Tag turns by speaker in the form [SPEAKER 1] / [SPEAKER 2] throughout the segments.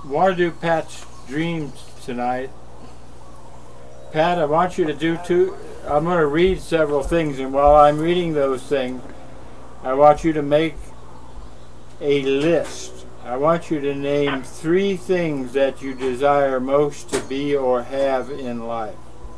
[SPEAKER 1] want to do Pat's dreams tonight. Pat, I want you to do two. I'm going to read several things, and while I'm reading those things, I want you to make a list. I want you to name 3 things that you desire most to be or have in life.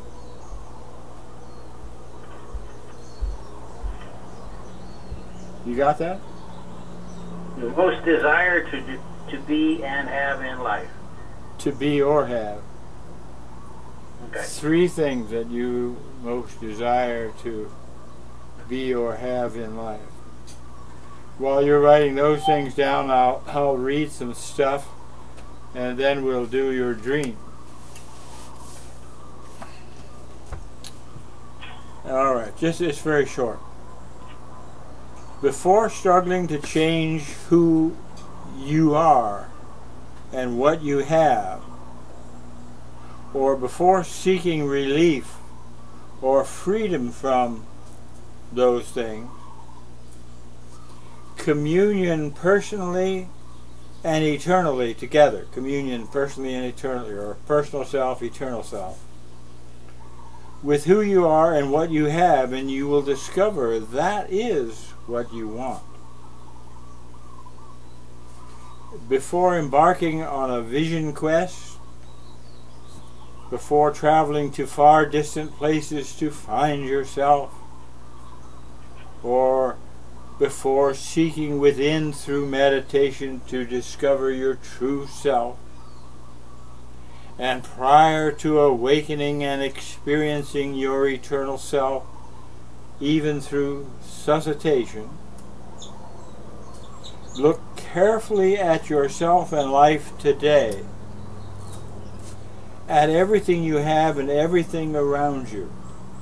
[SPEAKER 1] You got that?
[SPEAKER 2] The most desire to be and have in life.
[SPEAKER 1] To be or have.
[SPEAKER 2] Okay.
[SPEAKER 1] 3 things that you most desire to be or have in life. While you're writing those things down, I'll read some stuff, and then we'll do your dream. All right, it's very short. Before struggling to change who you are and what you have, or before seeking relief or freedom from those things, communion personally and eternally together. Communion personally and eternally, or personal self, eternal self, with who you are and what you have, and you will discover that is what you want. Before embarking on a vision quest, before traveling to far distant places to find yourself, or before seeking within through meditation to discover your true self, and prior to awakening and experiencing your eternal self, even through suscitation, look carefully at yourself and life today, at everything you have and everything around you.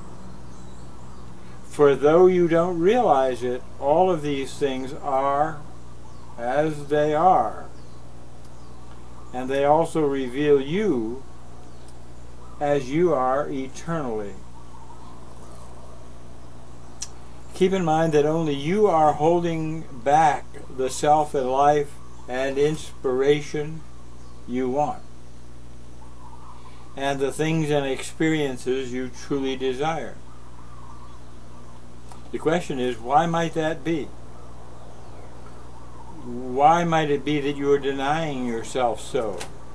[SPEAKER 1] For though you don't realize it, all of these things are as they are. And they also reveal you as you are eternally. Keep in mind that only you are holding back the self and life and inspiration you want, and the things and experiences you truly desire. The question is, why might that be? Why might it be that you are denying yourself so?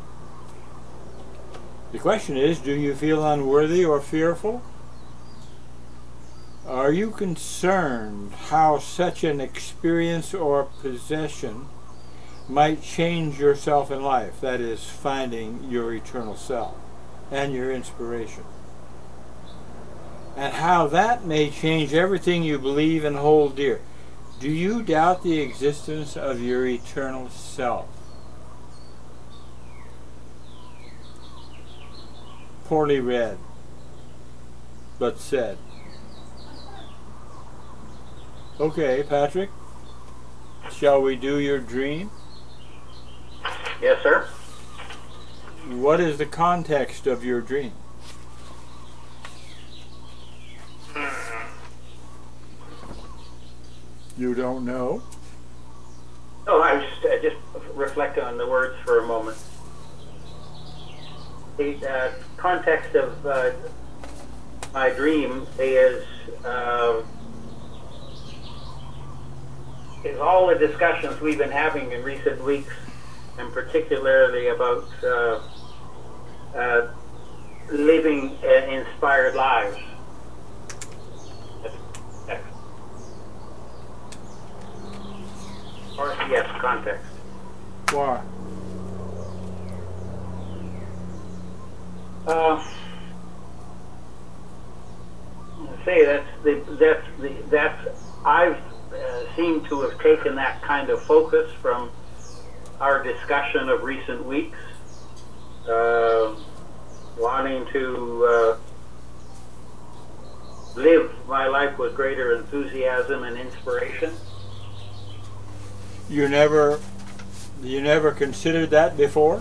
[SPEAKER 1] The question is, do you feel unworthy or fearful? Are you concerned how such an experience or possession might change yourself in life? That is, finding your eternal self and your inspiration. And how that may change everything you believe and hold dear. Do you doubt the existence of your eternal self? Poorly read, but said. Okay, Patrick, shall we do your dream?
[SPEAKER 2] Yes, sir.
[SPEAKER 1] What is the context of your dream? You don't know?
[SPEAKER 2] Oh, I was just reflecting on the words for a moment. The context of my dream is all the discussions we've been having in recent weeks, and particularly about living inspired lives. Or yes, context.
[SPEAKER 1] Why?
[SPEAKER 2] I've seemed to have taken that kind of focus from our discussion of recent weeks, wanting to live my life with greater enthusiasm and inspiration.
[SPEAKER 1] You never considered that before?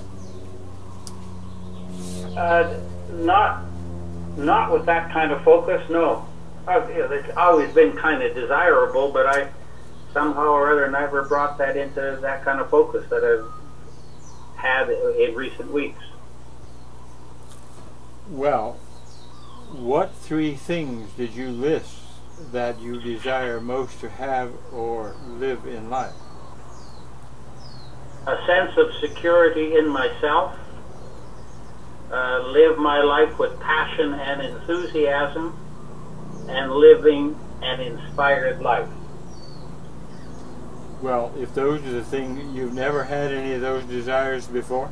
[SPEAKER 2] Not with that kind of focus, no. It's always been kind of desirable, but I somehow or other never brought that into that kind of focus, that I've had in recent weeks.
[SPEAKER 1] Well, what three things did you list that you desire most to have or live in life?
[SPEAKER 2] A sense of security in myself, live my life with passion and enthusiasm, and living an inspired life.
[SPEAKER 1] Well, if those are the things, you've never had any of those desires before?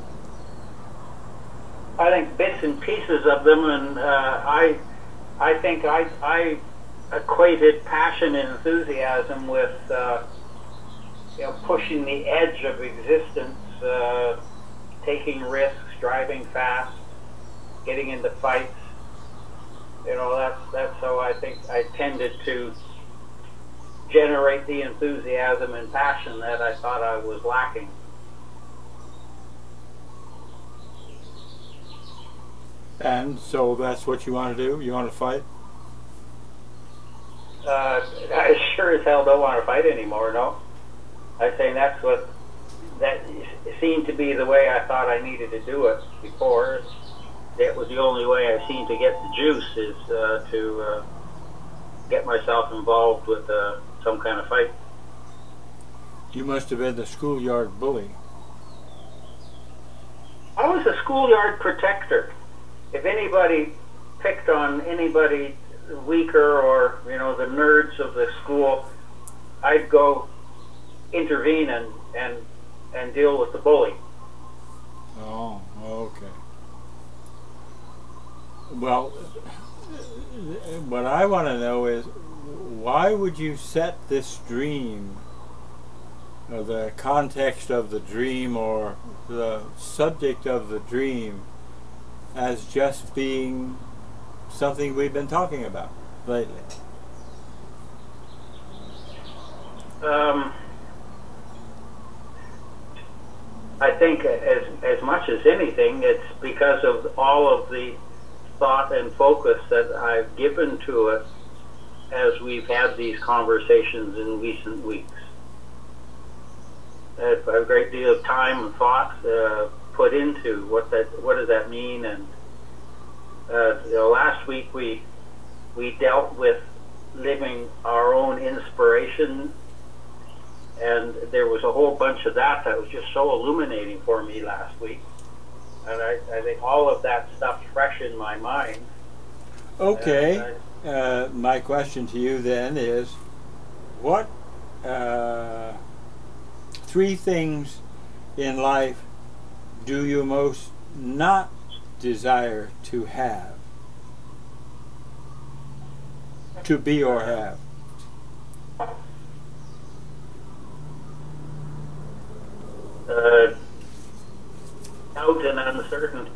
[SPEAKER 2] I think bits and pieces of them, and I think I equated passion and enthusiasm with pushing the edge of existence, taking risks, driving fast, getting into fights. That's how I think I tended to generate the enthusiasm and passion that I thought I was lacking.
[SPEAKER 1] And so that's what you want to do? You want to fight?
[SPEAKER 2] I sure as hell don't want to fight anymore, no. I think that seemed to be the way I thought I needed to do it before. That was the only way I seemed to get the juice, is to get myself involved with some kind of fight.
[SPEAKER 1] You must have been the schoolyard bully.
[SPEAKER 2] I was a schoolyard protector. If anybody picked on anybody weaker, or the nerds of the school, I'd go intervene and deal with the bully.
[SPEAKER 1] Oh, okay. Well, what I want to know is, why would you set this dream, or the context of the dream, or the subject of the dream, as just being something we've been talking about lately?
[SPEAKER 2] I think as much as anything, it's because of all of the thought and focus that I've given to it as we've had these conversations in recent weeks. A great deal of time and thought put into what does that mean. And last week we dealt with living our own inspiration, and there was a whole bunch of that was just so illuminating for me last week. And I think all of that stuff's fresh in my mind.
[SPEAKER 1] Okay. My question to you then is, what three things in life do you most not desire to have? To be or have?
[SPEAKER 2] Doubt and uncertainty.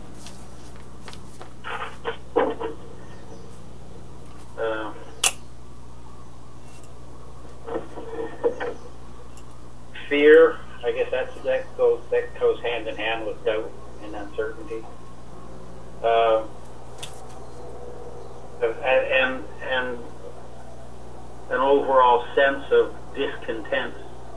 [SPEAKER 2] Fear. I guess that goes hand in hand with doubt and uncertainty. And an overall sense of discontent.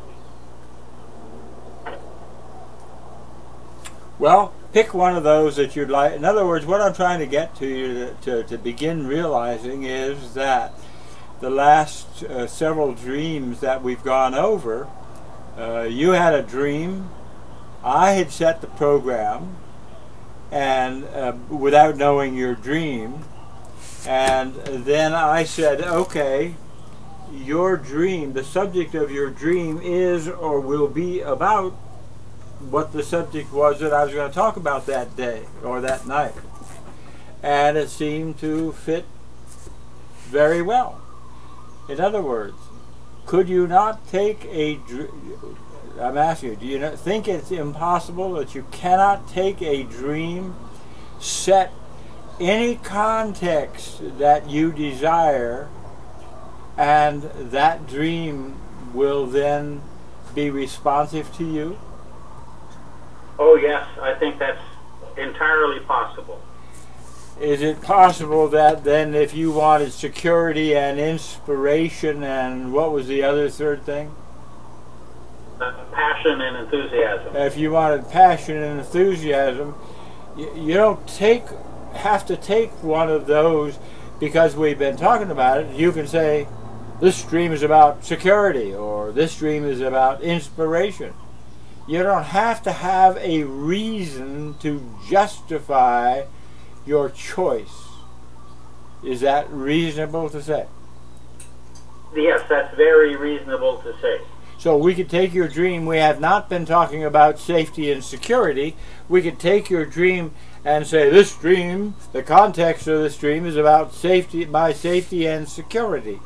[SPEAKER 1] Well, pick one of those that you'd like. In other words, what I'm trying to get to you to begin realizing is that the last several dreams that we've gone over, you had a dream, I had set the program, and without knowing your dream, and then I said, okay, your dream, the subject of your dream is or will be about what the subject was that I was going to talk about that day or that night. And it seemed to fit very well. In other words, could you not take I'm asking you, do you not think it's impossible that you cannot take a dream, set any context that you desire, and that dream will then be responsive to you?
[SPEAKER 2] Oh yes, I think that's entirely possible.
[SPEAKER 1] Is it possible that then if you wanted security and inspiration, and what was the other third thing?
[SPEAKER 2] Passion passion and enthusiasm.
[SPEAKER 1] If you wanted passion and enthusiasm, you don't have to take one of those because we've been talking about it. You can say, this dream is about security, or this dream is about inspiration. You don't have to have a reason to justify your choice. Is that reasonable to say?
[SPEAKER 2] Yes, that's very reasonable to say.
[SPEAKER 1] So we could take your dream. We have not been talking about safety and security. We could take your dream and say, this dream, the context of this dream is about safety, my safety and security.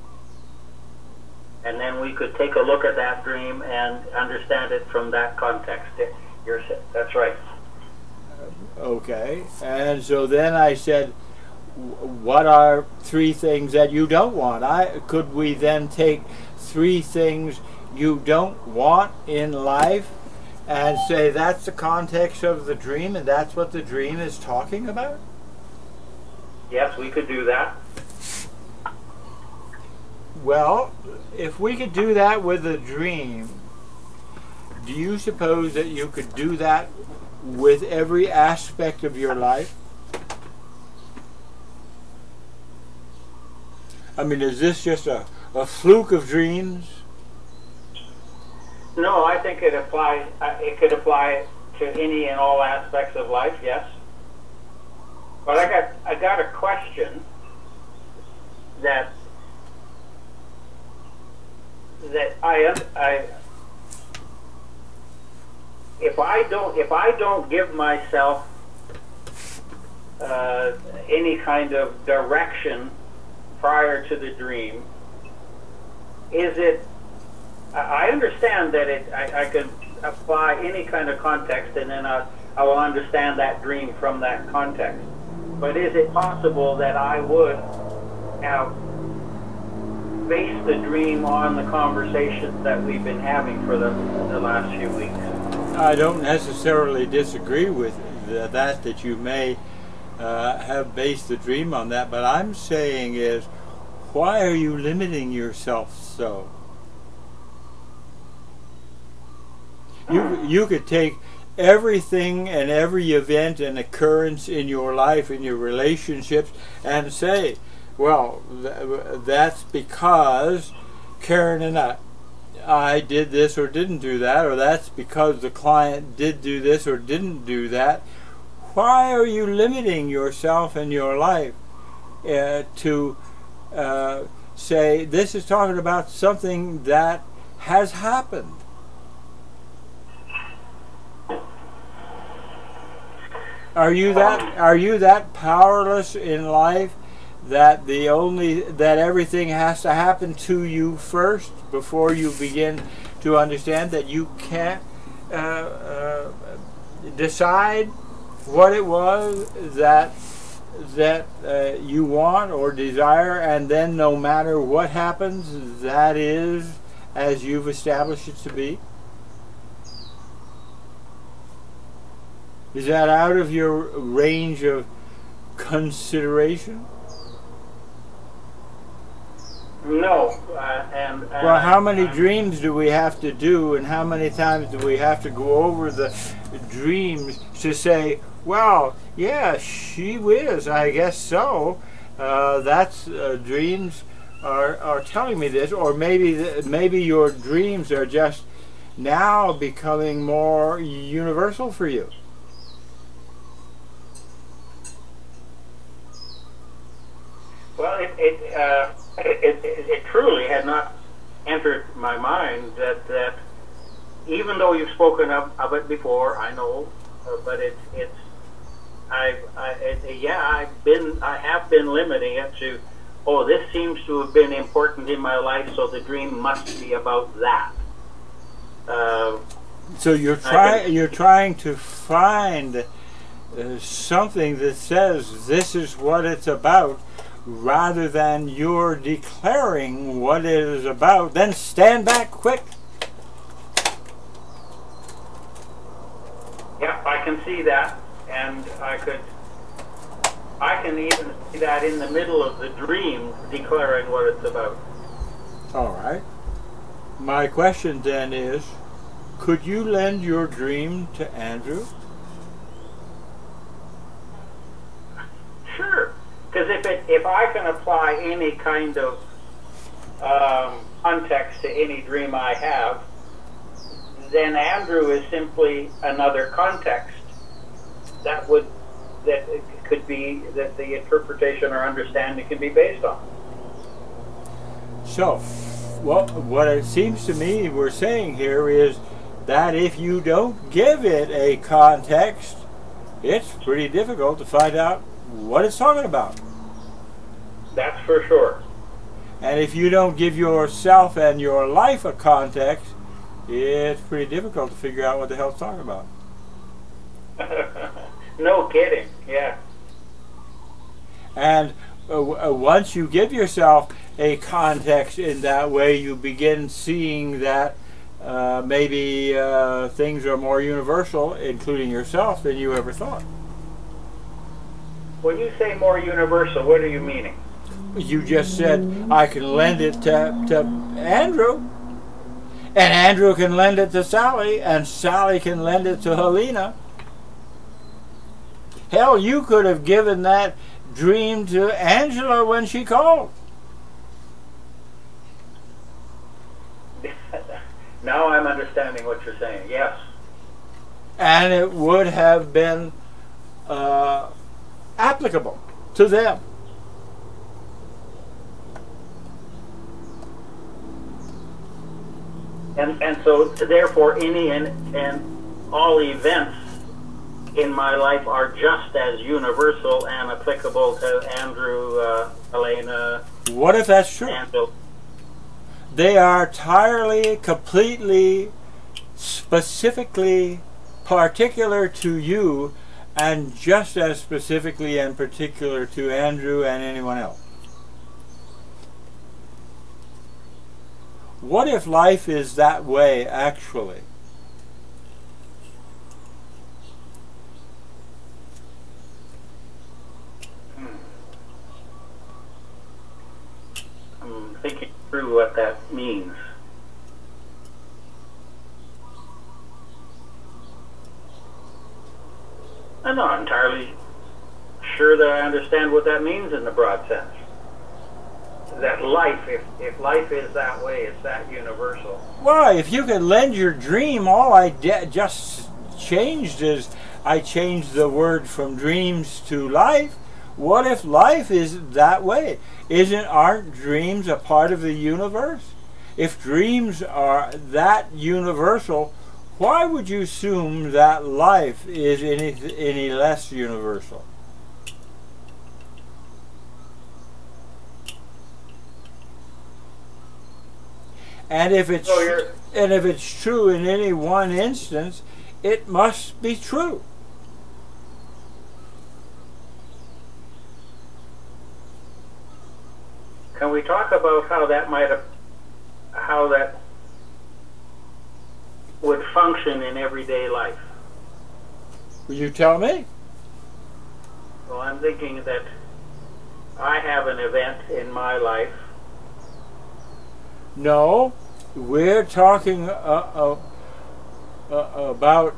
[SPEAKER 2] And then we could take a look at that dream and understand it from that context. That's right.
[SPEAKER 1] Okay. And so then I said, what are 3 things that you don't want? Could we then take 3 things you don't want in life and say that's the context of the dream and that's what the dream is talking about?
[SPEAKER 2] Yes, we could do that.
[SPEAKER 1] Well, if we could do that with a dream, do you suppose that you could do that with every aspect of your life? I mean, is this just a fluke of dreams?
[SPEAKER 2] No, I think it applies. It could apply to any and all aspects of life. Yes, but I got a question that if I don't give myself any kind of direction prior to the dream, is it? I understand that I could apply any kind of context, and then I will understand that dream from that context. But is it possible that I would have based the dream on the conversations that we've been having for the last few weeks?
[SPEAKER 1] I don't necessarily disagree with that you may have based the dream on that, but I'm saying is, why are you limiting yourself so? You could take everything and every event and occurrence in your life, in your relationships, and say, well, that's because Karen and I did this or didn't do that, or that's because the client did do this or didn't do that. Why are you limiting yourself and your life to say this is talking about something that has happened? Are you that powerless in life that that everything has to happen to you first before you begin to understand that you can't decide what it was that you want or desire, and then no matter what happens, that is as you've established it to be? Is that out of your range of consideration?
[SPEAKER 2] No.
[SPEAKER 1] Well, how many dreams do we have to do, and how many times do we have to go over the dreams to say, well, yeah, she whiz, I guess so. That's dreams are telling me this, or maybe your dreams are just now becoming more universal for you.
[SPEAKER 2] Well, it truly had not entered my mind that even though you've spoken of it before, I know, but I have been limiting it to, oh, this seems to have been important in my life, so the dream must be about that.
[SPEAKER 1] So you're trying to find something that says this is what it's about, rather than you're declaring what it is about. Then stand back quick.
[SPEAKER 2] Yeah, I can see that, and I can even see that in the middle of the dream, declaring what it's about.
[SPEAKER 1] All right. My question then is, Could you lend your dream to Andrew?
[SPEAKER 2] Sure, because if I can apply any kind of context to any dream I have, then Andrew is simply another context that it could be that the interpretation or understanding can be based on.
[SPEAKER 1] So, well, what it seems to me we're saying here is that if you don't give it a context, it's pretty difficult to find out what it's talking about.
[SPEAKER 2] That's for sure.
[SPEAKER 1] And if you don't give yourself and your life a context, it's pretty difficult to figure out what the hell it's talking about.
[SPEAKER 2] No kidding, yeah.
[SPEAKER 1] And once you give yourself a context in that way, you begin seeing that maybe things are more universal, including yourself, than you ever thought.
[SPEAKER 2] When you say more universal, what are you meaning?
[SPEAKER 1] You just said, I can lend it to Andrew, and Andrew can lend it to Sally, and Sally can lend it to Helena. Hell, you could have given that dream to Angela when she called.
[SPEAKER 2] Now I'm understanding what you're saying, yes.
[SPEAKER 1] And it would have been applicable to them.
[SPEAKER 2] And so therefore any and all events in my life are just as universal and applicable to Andrew, Helena.
[SPEAKER 1] What if that's true?
[SPEAKER 2] Angela.
[SPEAKER 1] They are entirely, completely, specifically particular to you, and just as specifically and particular to Andrew and anyone else. What if life is that way, actually?
[SPEAKER 2] I'm thinking through what that means. I'm not entirely sure that I understand what that means in the broad sense. That life, if life is that way, it's that universal.
[SPEAKER 1] Well, if you could lend your dream, all I just changed is I changed the word from dreams to life. What if life is that way? Aren't dreams a part of the universe? If dreams are that universal, why would you assume that life is any less universal? And if it's true in any one instance, it must be true.
[SPEAKER 2] Can we talk about how that would function in everyday life?
[SPEAKER 1] Will you tell me?
[SPEAKER 2] Well, I'm thinking that I have an event in my life.
[SPEAKER 1] No, we're talking about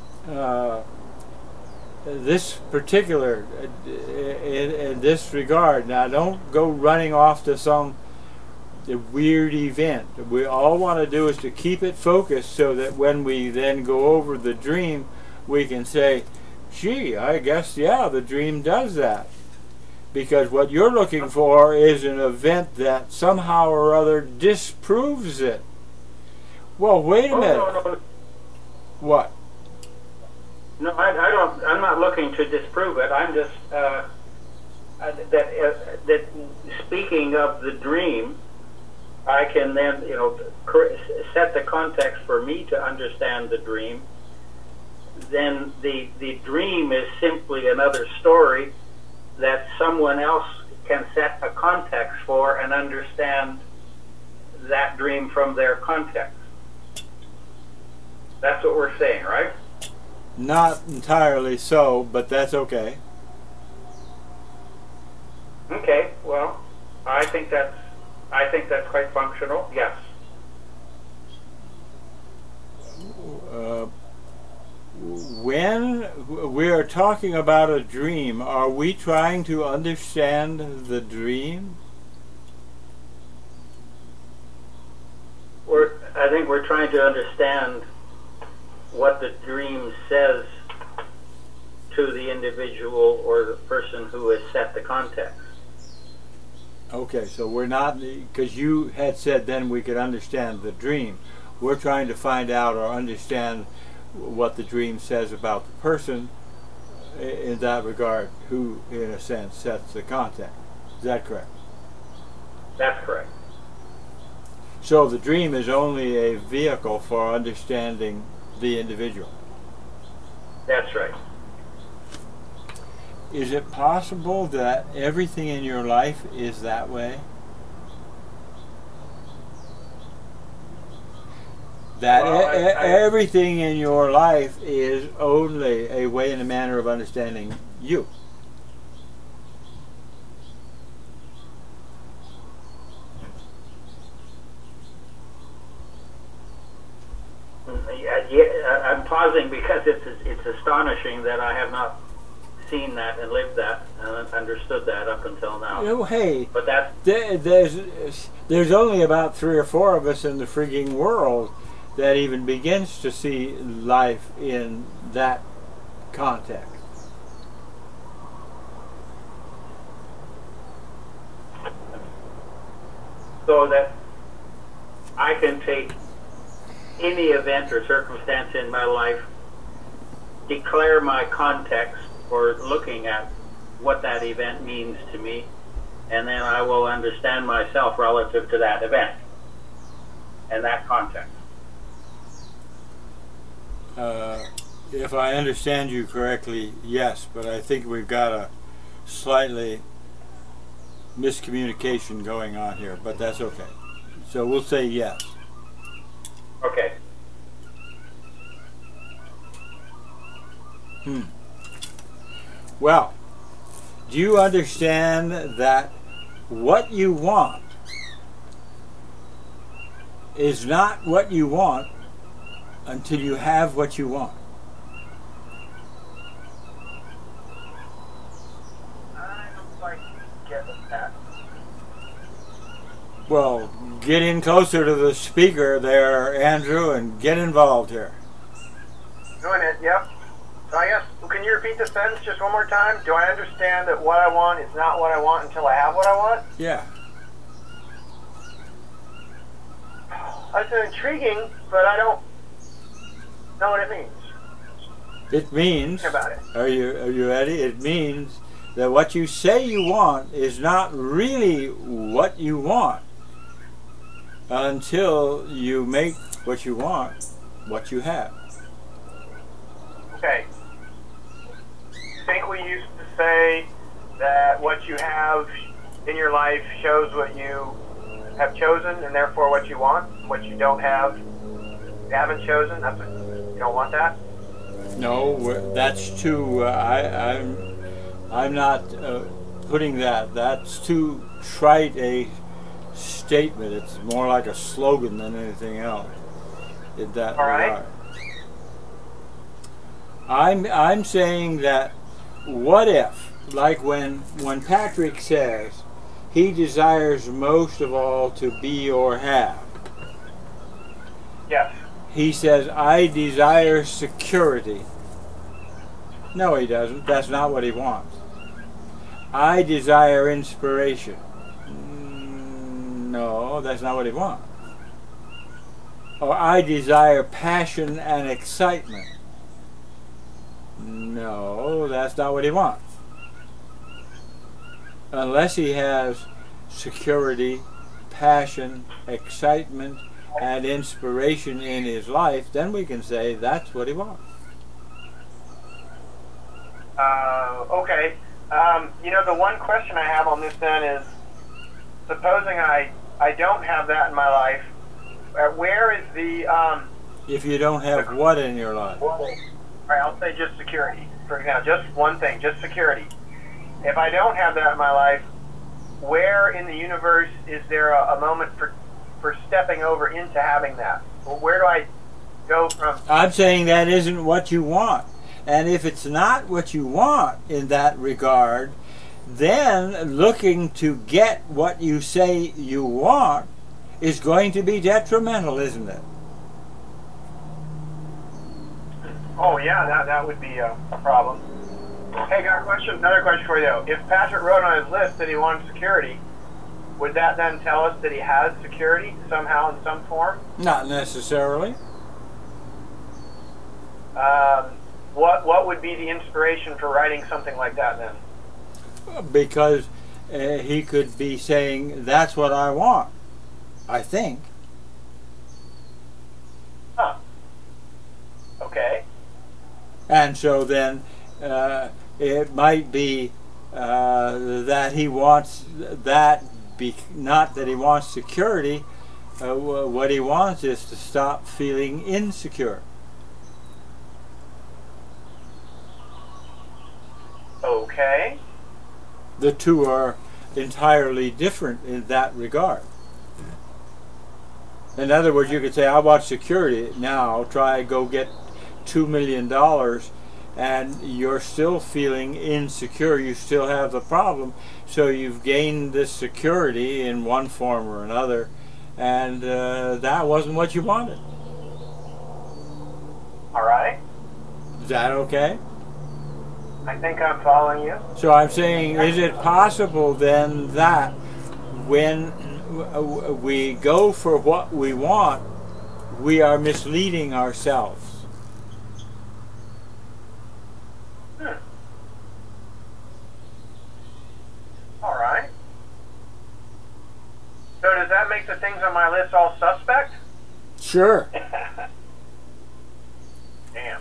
[SPEAKER 1] this particular, in this regard. Now, don't go running off to some weird event. We all want to do is to keep it focused so that when we then go over the dream, we can say, gee, I guess, yeah, the dream does that. Because what you're looking for is an event that somehow or other disproves it. Well, wait a minute.
[SPEAKER 2] No.
[SPEAKER 1] What?
[SPEAKER 2] No, I don't. I'm not looking to disprove it. I'm just that speaking of the dream, I can then set the context for me to understand the dream. Then the dream is simply another story that someone else can set a context for and understand that dream from their context. That's what we're saying, right?
[SPEAKER 1] Not entirely so, but that's okay.
[SPEAKER 2] Okay, well, I think that's quite functional, yes.
[SPEAKER 1] when we are talking about a dream, are we trying to understand the dream?
[SPEAKER 2] I think we're trying to understand what the dream says to the individual or the person who has set the context.
[SPEAKER 1] Okay, so we're not, because you had said then we could understand the dream. We're trying to find out or understand what the dream says about the person in that regard, who, in a sense, sets the context. Is that correct?
[SPEAKER 2] That's correct.
[SPEAKER 1] So the dream is only a vehicle for understanding the individual.
[SPEAKER 2] That's right.
[SPEAKER 1] Is it possible that everything in your life is that way? That
[SPEAKER 2] Well,
[SPEAKER 1] everything in your life is only a way and a manner of understanding you.
[SPEAKER 2] Yeah, I'm pausing because it's astonishing that I have not seen that and lived that and understood that up until now.
[SPEAKER 1] Oh, hey,
[SPEAKER 2] But that's
[SPEAKER 1] there's only about 3 or 4 of us in the freaking world that even begins to see life in that context.
[SPEAKER 2] so that I can take any event or circumstance in my life, declare my context for looking at what that event means to me, and then I will understand myself relative to that event and that context.
[SPEAKER 1] If I understand you correctly, yes, but I think we've got a slightly miscommunication going on here, but that's okay. So we'll say yes.
[SPEAKER 2] Okay.
[SPEAKER 1] Well, do you understand that what you want is not what you want until you have what you want?
[SPEAKER 2] I don't quite get that.
[SPEAKER 1] Well, get in closer to the speaker there, Andrew, and get involved here.
[SPEAKER 3] Doing it, yep. So I guess, can you repeat the sentence just one more time? Do I understand that what I want is not what I want until I have what I want?
[SPEAKER 1] Yeah.
[SPEAKER 3] That's intriguing, but I don't know what it means.
[SPEAKER 1] It means,
[SPEAKER 3] Think about it.
[SPEAKER 1] are you ready? It means that what you say you want is not really what you want until you make what you want what you have.
[SPEAKER 3] Okay. You think we used to say that what you have in your life shows what you have chosen, and therefore what you want? What you don't have, you haven't chosen? That's what, you don't want that?
[SPEAKER 1] No, that's too. I'm not putting that. That's too trite a statement. It's more like a slogan than anything else. In that
[SPEAKER 3] All right.
[SPEAKER 1] regard. I'm saying that what if, like when Patrick says he desires most of all to be or have,
[SPEAKER 3] Yes.
[SPEAKER 1] he says, I desire security. No, he doesn't. That's not what he wants. I desire inspiration. No, that's not what he wants. Or I desire passion and excitement. No, that's not what he wants. Unless he has security, passion, excitement, and inspiration in his life, then we can say that's what he wants.
[SPEAKER 3] Okay. The one question I have on this then is, supposing I don't have that in my life, where is the...
[SPEAKER 1] If you don't have what in your life?
[SPEAKER 3] All right, I'll say just security. For example, just one thing, just security. If I don't have that in my life, where in the universe is there a moment for stepping over into having that? Well, where do I go from...
[SPEAKER 1] I'm saying that isn't what you want. And if it's not what you want in that regard, then looking to get what you say you want is going to be detrimental, isn't it?
[SPEAKER 3] Oh, yeah, that would be a problem. Hey, got a question? Another question for you, though. If Patrick wrote on his list that he wanted security, would that then tell us that he has security somehow in some form?
[SPEAKER 1] Not necessarily.
[SPEAKER 3] What would be the inspiration for writing something like that then?
[SPEAKER 1] Because he could be saying, that's what I want, I think.
[SPEAKER 3] Huh. Okay.
[SPEAKER 1] And so then it might be that he wants that, not that he wants security. What he wants is to stop feeling insecure.
[SPEAKER 3] Okay.
[SPEAKER 1] The two are entirely different in that regard. In other words, you could say, I want security now, try go get $2 million, and you're still feeling insecure, you still have the problem, so you've gained this security in one form or another, and that wasn't what you wanted.
[SPEAKER 3] All right.
[SPEAKER 1] Is that okay?
[SPEAKER 3] I think I'm following you.
[SPEAKER 1] So I'm saying, is it possible then that when we go for what we want, we are misleading ourselves?
[SPEAKER 3] All right. So does that make the things on my list all suspect?
[SPEAKER 1] Sure.
[SPEAKER 3] Damn.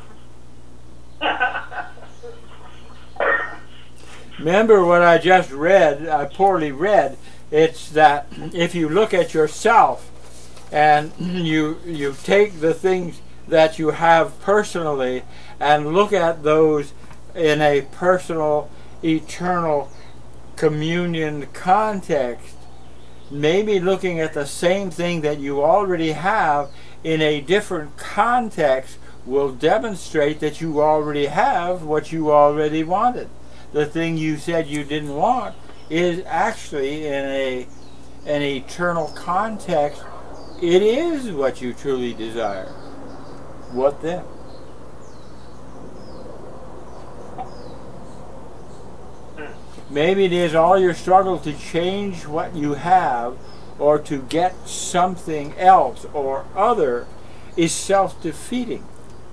[SPEAKER 1] Remember what I just read, I poorly read. It's that if you look at yourself and you take the things that you have personally and look at those in a personal, eternal communion context, maybe looking at the same thing that you already have in a different context will demonstrate that you already have what you already wanted. The thing you said you didn't want is actually in an eternal context, it is what you truly desire. What then? Maybe it is all your struggle to change what you have or to get something else or other is self-defeating.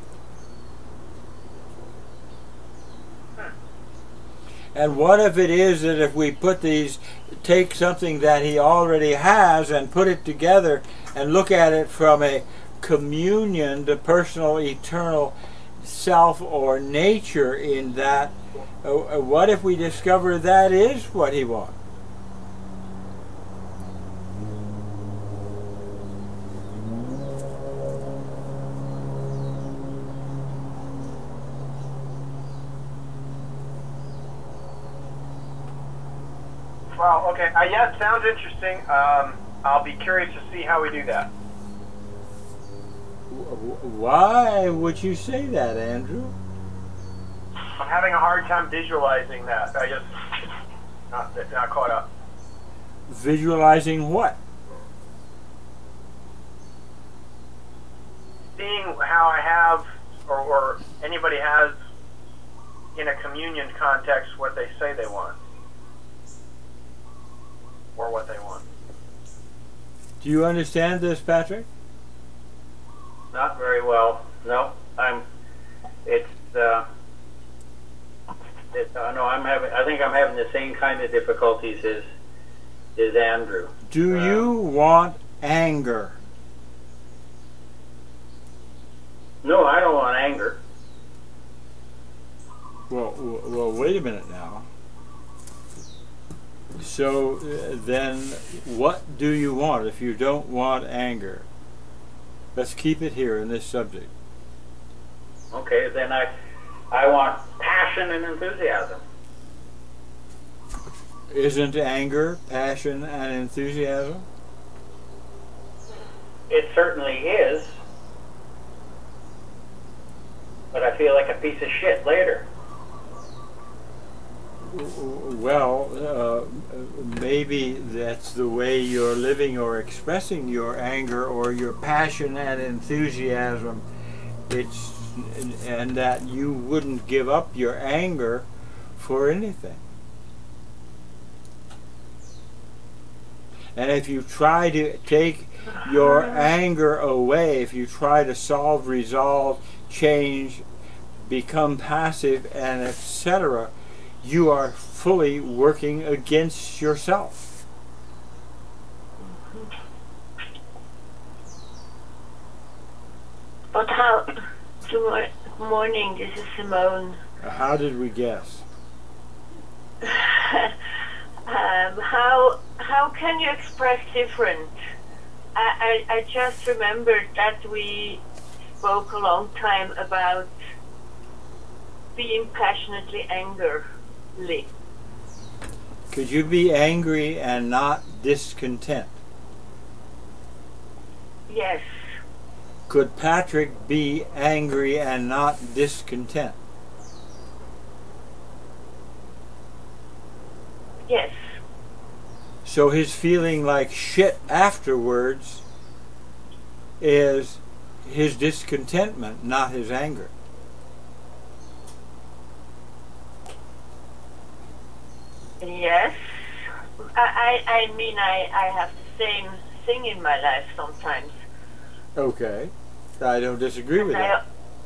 [SPEAKER 1] And what if it is that if we take something that he already has and put it together and look at it from a communion to personal, eternal self or nature in that, what if we discover that is what he wants?
[SPEAKER 3] Well, okay. Yeah, it sounds interesting. I'll be curious to see how we do that.
[SPEAKER 1] Why would you say that, Andrew?
[SPEAKER 3] I'm having a hard time visualizing that. I just not caught up.
[SPEAKER 1] Visualizing what?
[SPEAKER 3] Seeing how I have, or anybody has, in a communion context, what they say they want. Or what they want.
[SPEAKER 1] Do you understand this, Patrick?
[SPEAKER 2] Not very well. No, no, I think I'm having the same kind of difficulties as Andrew.
[SPEAKER 1] Do you want anger?
[SPEAKER 2] No, I don't want anger.
[SPEAKER 1] Well, wait a minute now. So then what do you want if you don't want anger? Let's keep it here in this subject.
[SPEAKER 2] Okay, then I want passion and enthusiasm.
[SPEAKER 1] Isn't anger passion and enthusiasm?
[SPEAKER 2] It certainly is. but I feel like a piece of shit later.
[SPEAKER 1] Well, maybe that's the way you're living or expressing your anger or your passion and enthusiasm. And that you wouldn't give up your anger for anything. And if you try to take your anger away, if you try to solve, resolve, change, become passive, and etc., you are fully working against yourself.
[SPEAKER 4] But how? Good morning, this is Simone.
[SPEAKER 1] How did we guess?
[SPEAKER 4] How can you express different? I just remembered that we spoke a long time about being passionately angry.
[SPEAKER 1] Could you be angry and not discontent?
[SPEAKER 4] Yes.
[SPEAKER 1] Could Patrick be angry and not discontent?
[SPEAKER 4] Yes.
[SPEAKER 1] So his feeling like shit afterwards is his discontentment, not his anger.
[SPEAKER 4] Yes. I mean, I have the same thing in my life sometimes.
[SPEAKER 1] Okay. I don't disagree with that.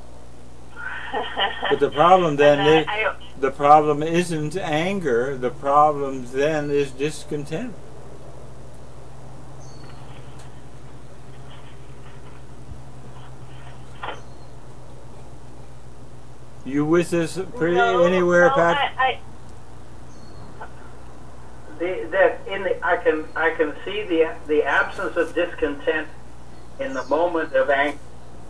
[SPEAKER 1] But the problem then the problem isn't anger, the problem then is discontent. You with us anywhere, Pat?
[SPEAKER 2] I can see the absence of discontent in the moment of anger.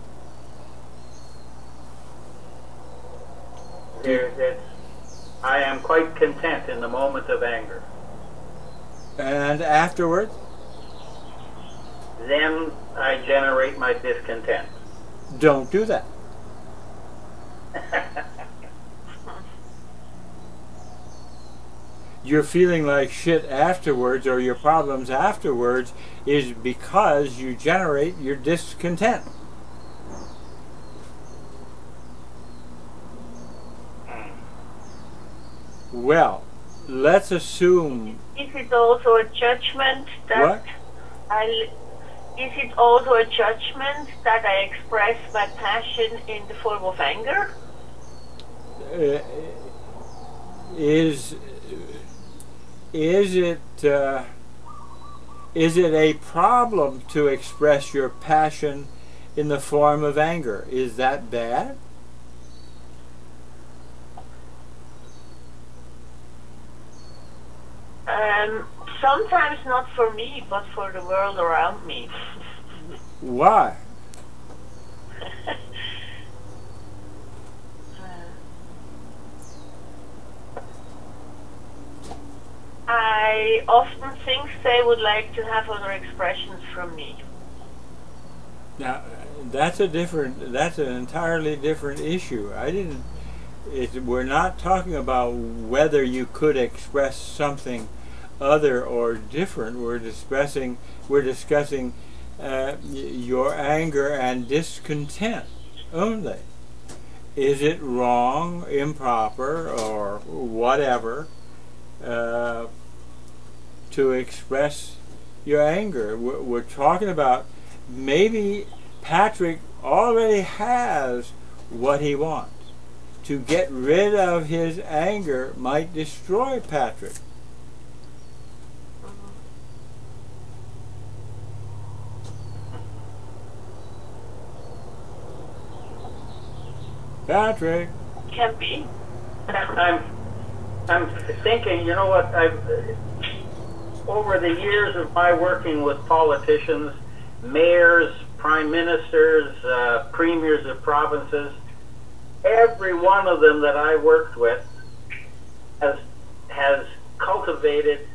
[SPEAKER 2] I am quite content in the moment of anger.
[SPEAKER 1] And afterwards?
[SPEAKER 2] Then I generate my discontent.
[SPEAKER 1] Don't do that. You're feeling like shit afterwards, or your problems afterwards, is because you generate your discontent. Well, let's assume...
[SPEAKER 4] Is it also a judgment that...
[SPEAKER 1] What?
[SPEAKER 4] Is it also a judgment that I express my passion in the form of anger?
[SPEAKER 1] Is it a problem to express your passion in the form of anger? Is that bad?
[SPEAKER 4] Sometimes not for me, but for the world around me.
[SPEAKER 1] Why?
[SPEAKER 4] I often think they would like to have other expressions from me.
[SPEAKER 1] Now, that's an entirely different issue. We're not talking about whether you could express something other or different. We're discussing your anger and discontent only. Is it wrong, improper, or whatever to express your anger? We're talking about maybe Patrick already has what he wants. To get rid of his anger might destroy Patrick. Patrick.
[SPEAKER 4] Can be.
[SPEAKER 2] I'm thinking, you know what, over the years of my working with politicians, mayors, prime ministers, premiers of provinces, every one of them that I worked with has cultivated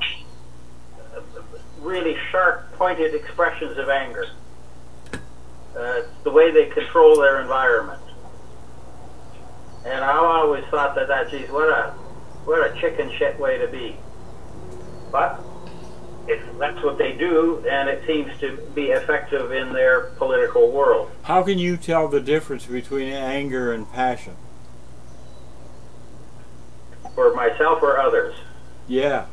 [SPEAKER 2] really sharp, pointed expressions of anger. It's the way they control their environment. And I always thought that, geez, what a chicken shit way to be. But that's what they do, and it seems to be effective in their political world.
[SPEAKER 1] How can you tell the difference between anger and passion?
[SPEAKER 2] For myself or others?
[SPEAKER 1] Yeah.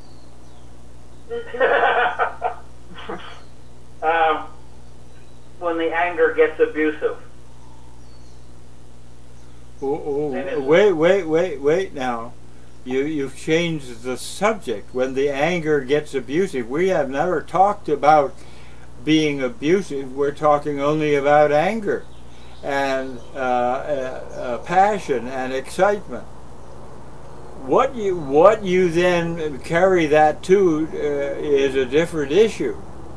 [SPEAKER 2] When the anger gets abusive.
[SPEAKER 1] Wait now. You've changed the subject. When the anger gets abusive, we have never talked about being abusive. We're talking only about anger and passion and excitement. What you then carry that to is a different issue.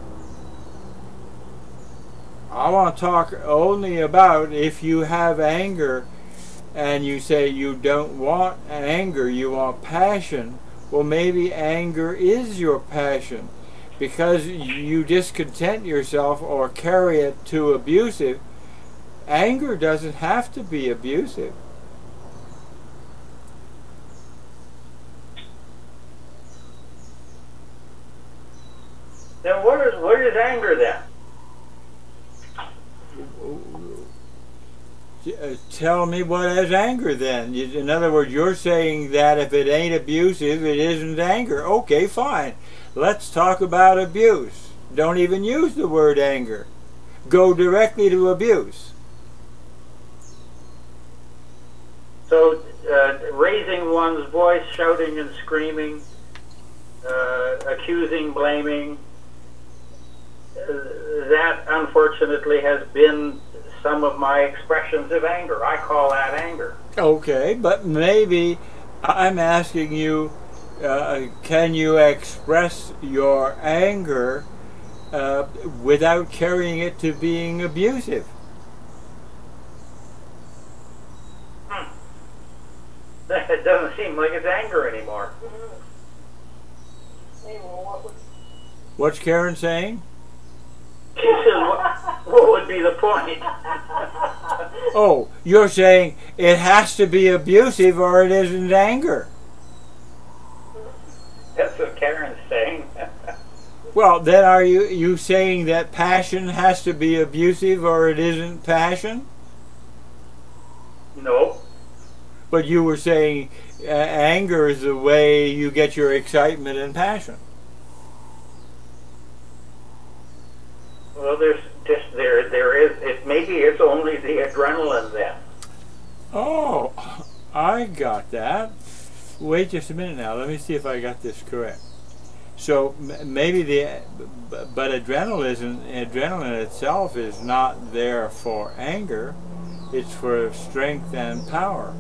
[SPEAKER 1] I want to talk only about if you have anger and you say you don't want anger, you want passion. Well, maybe anger is your passion because you discontent yourself or carry it to abusive. Anger doesn't have to be abusive.
[SPEAKER 2] Then what is anger then?
[SPEAKER 1] Tell me what is anger then. In other words, you're saying that if it ain't abusive, it isn't anger. Okay, fine. Let's talk about abuse. Don't even use the word anger. Go directly to abuse.
[SPEAKER 2] So raising one's voice, shouting and screaming, accusing, blaming, that unfortunately has been some of my expressions of anger. I call that anger.
[SPEAKER 1] Okay, but maybe I'm asking you, can you express your anger without carrying it to being abusive?
[SPEAKER 2] It doesn't seem like it's anger anymore.
[SPEAKER 1] What's Karen saying?
[SPEAKER 2] She says, what would be the point?
[SPEAKER 1] Oh, you're saying it has to be abusive or it isn't anger.
[SPEAKER 2] That's what Karen's saying.
[SPEAKER 1] Well, then are you saying that passion has to be abusive or it isn't passion?
[SPEAKER 2] No.
[SPEAKER 1] But you were saying anger is the way you get your excitement and passion.
[SPEAKER 2] Well, there is. Maybe it's only the adrenaline then.
[SPEAKER 1] Oh, I got that. Wait just a minute now. Let me see if I got this correct. So maybe but adrenaline itself is not there for anger. It's for strength and power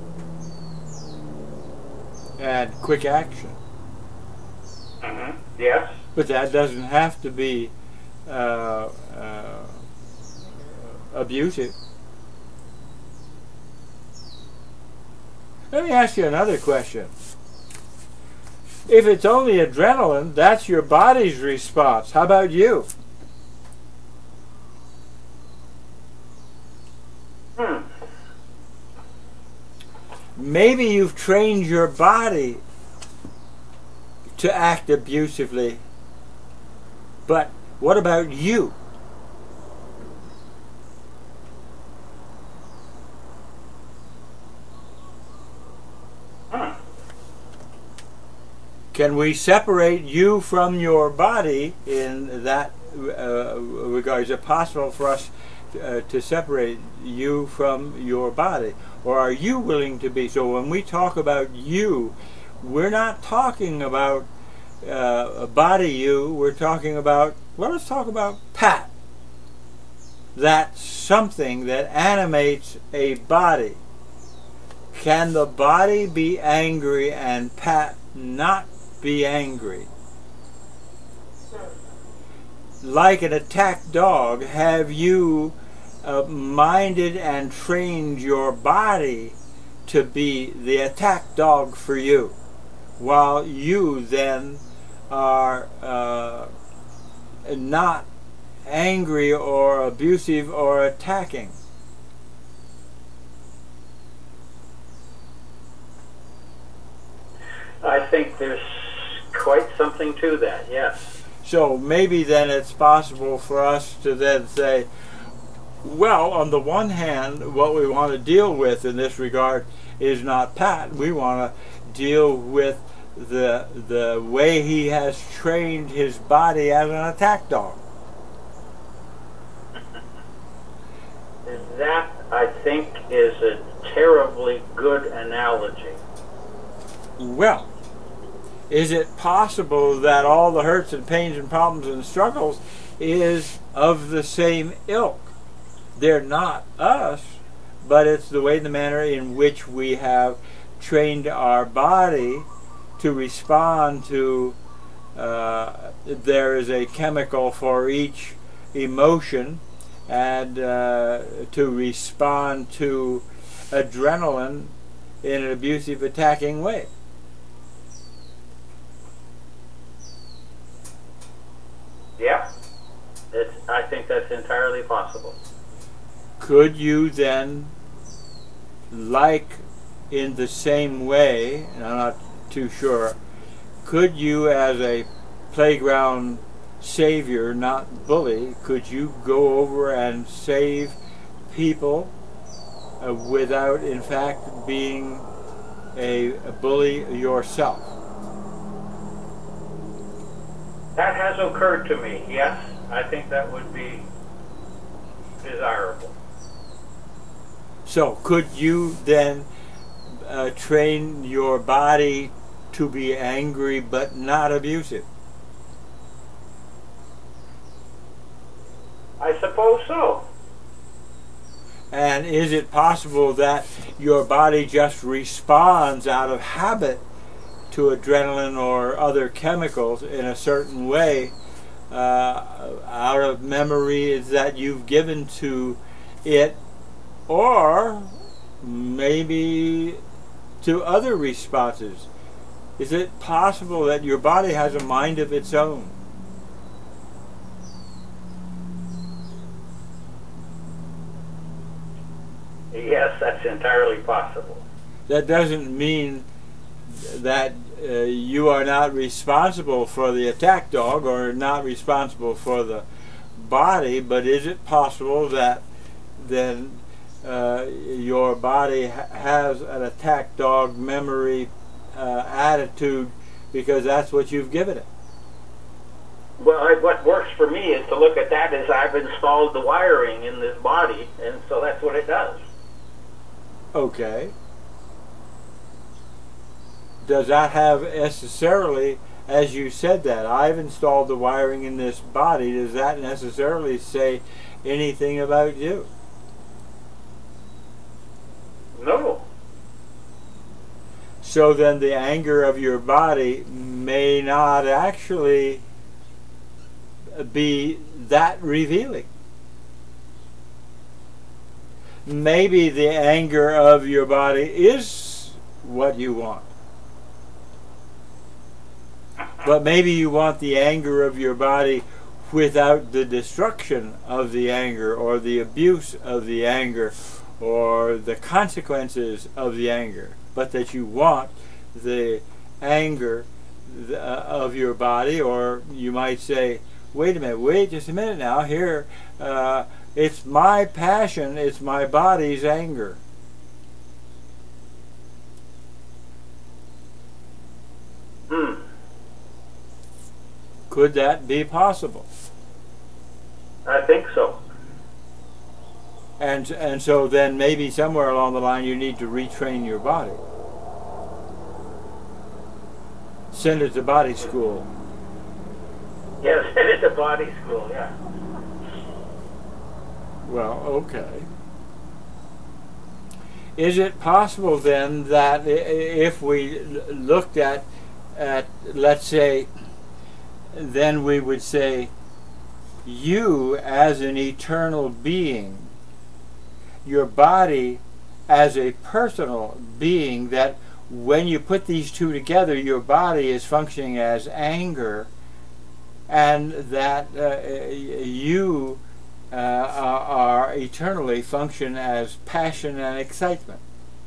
[SPEAKER 1] and quick action.
[SPEAKER 2] Mm-hmm. Yes.
[SPEAKER 1] But that doesn't have to be abusive. Let me ask you another question. If it's only adrenaline, that's your body's response. How about you? Maybe you've trained your body to act abusively, but what about you? Can we separate you from your body in that regard? Is it possible for us to separate you from your body? Or are you willing to be? So when we talk about you, we're not talking about a body you, we're talking about, well, let's talk about Pat. That's something that animates a body. Can the body be angry and Pat not be angry? Like an attacked dog, have you minded and trained your body to be the attack dog for you, while you then are not angry or abusive or attacking?
[SPEAKER 2] I think there's quite something to that, yes.
[SPEAKER 1] So maybe then it's possible for us to then say, well, on the one hand, what we want to deal with in this regard is not Pat. We want to deal with the way he has trained his body as an attack dog.
[SPEAKER 2] That, I think, is a terribly good analogy.
[SPEAKER 1] Well, is it possible that all the hurts and pains and problems and struggles is of the same ilk? They're not us, but it's the way, the manner in which we have trained our body to respond to, there is a chemical for each emotion, and to respond to adrenaline in an abusive, attacking way.
[SPEAKER 2] Yeah, I think that's entirely possible.
[SPEAKER 1] Could you then, like in the same way, and I'm not too sure, could you as a playground savior, not bully, could you go over and save people without in fact being a bully yourself?
[SPEAKER 2] That has occurred to me, yes. I think that would be desirable.
[SPEAKER 1] So could you then train your body to be angry but not abusive?
[SPEAKER 2] I suppose so.
[SPEAKER 1] And is it possible that your body just responds out of habit to adrenaline or other chemicals in a certain way, out of memories that you've given to it, or maybe to other responses? Is it possible that your body has a mind of its own?
[SPEAKER 2] Yes, that's entirely possible.
[SPEAKER 1] That doesn't mean that you are not responsible for the attack dog or not responsible for the body, but is it possible that then your body has an attack dog memory attitude because that's what you've given it?
[SPEAKER 2] Well, what works for me is to look at that as I've installed the wiring in this body, and so that's what it does.
[SPEAKER 1] Okay. Does that have necessarily, as you said that, I've installed the wiring in this body, does that necessarily say anything about you?
[SPEAKER 2] No.
[SPEAKER 1] So then the anger of your body may not actually be that revealing. Maybe the anger of your body is what you want. But maybe you want the anger of your body without the destruction of the anger or the abuse of the anger or the consequences of the anger, but that you want the anger of your body, or you might say, wait a minute, wait just a minute now, here, it's my passion, it's my body's anger. Could that be possible?
[SPEAKER 2] I think so.
[SPEAKER 1] And so then maybe somewhere along the line you need to retrain your body. Send it to body school.
[SPEAKER 2] Yes, send it to body school, yeah.
[SPEAKER 1] Well, okay. Is it possible then that if we looked at let's say, then we would say, you as an eternal being, your body as a personal being, that when you put these two together, your body is functioning as anger, and that you are eternally function as passion and excitement.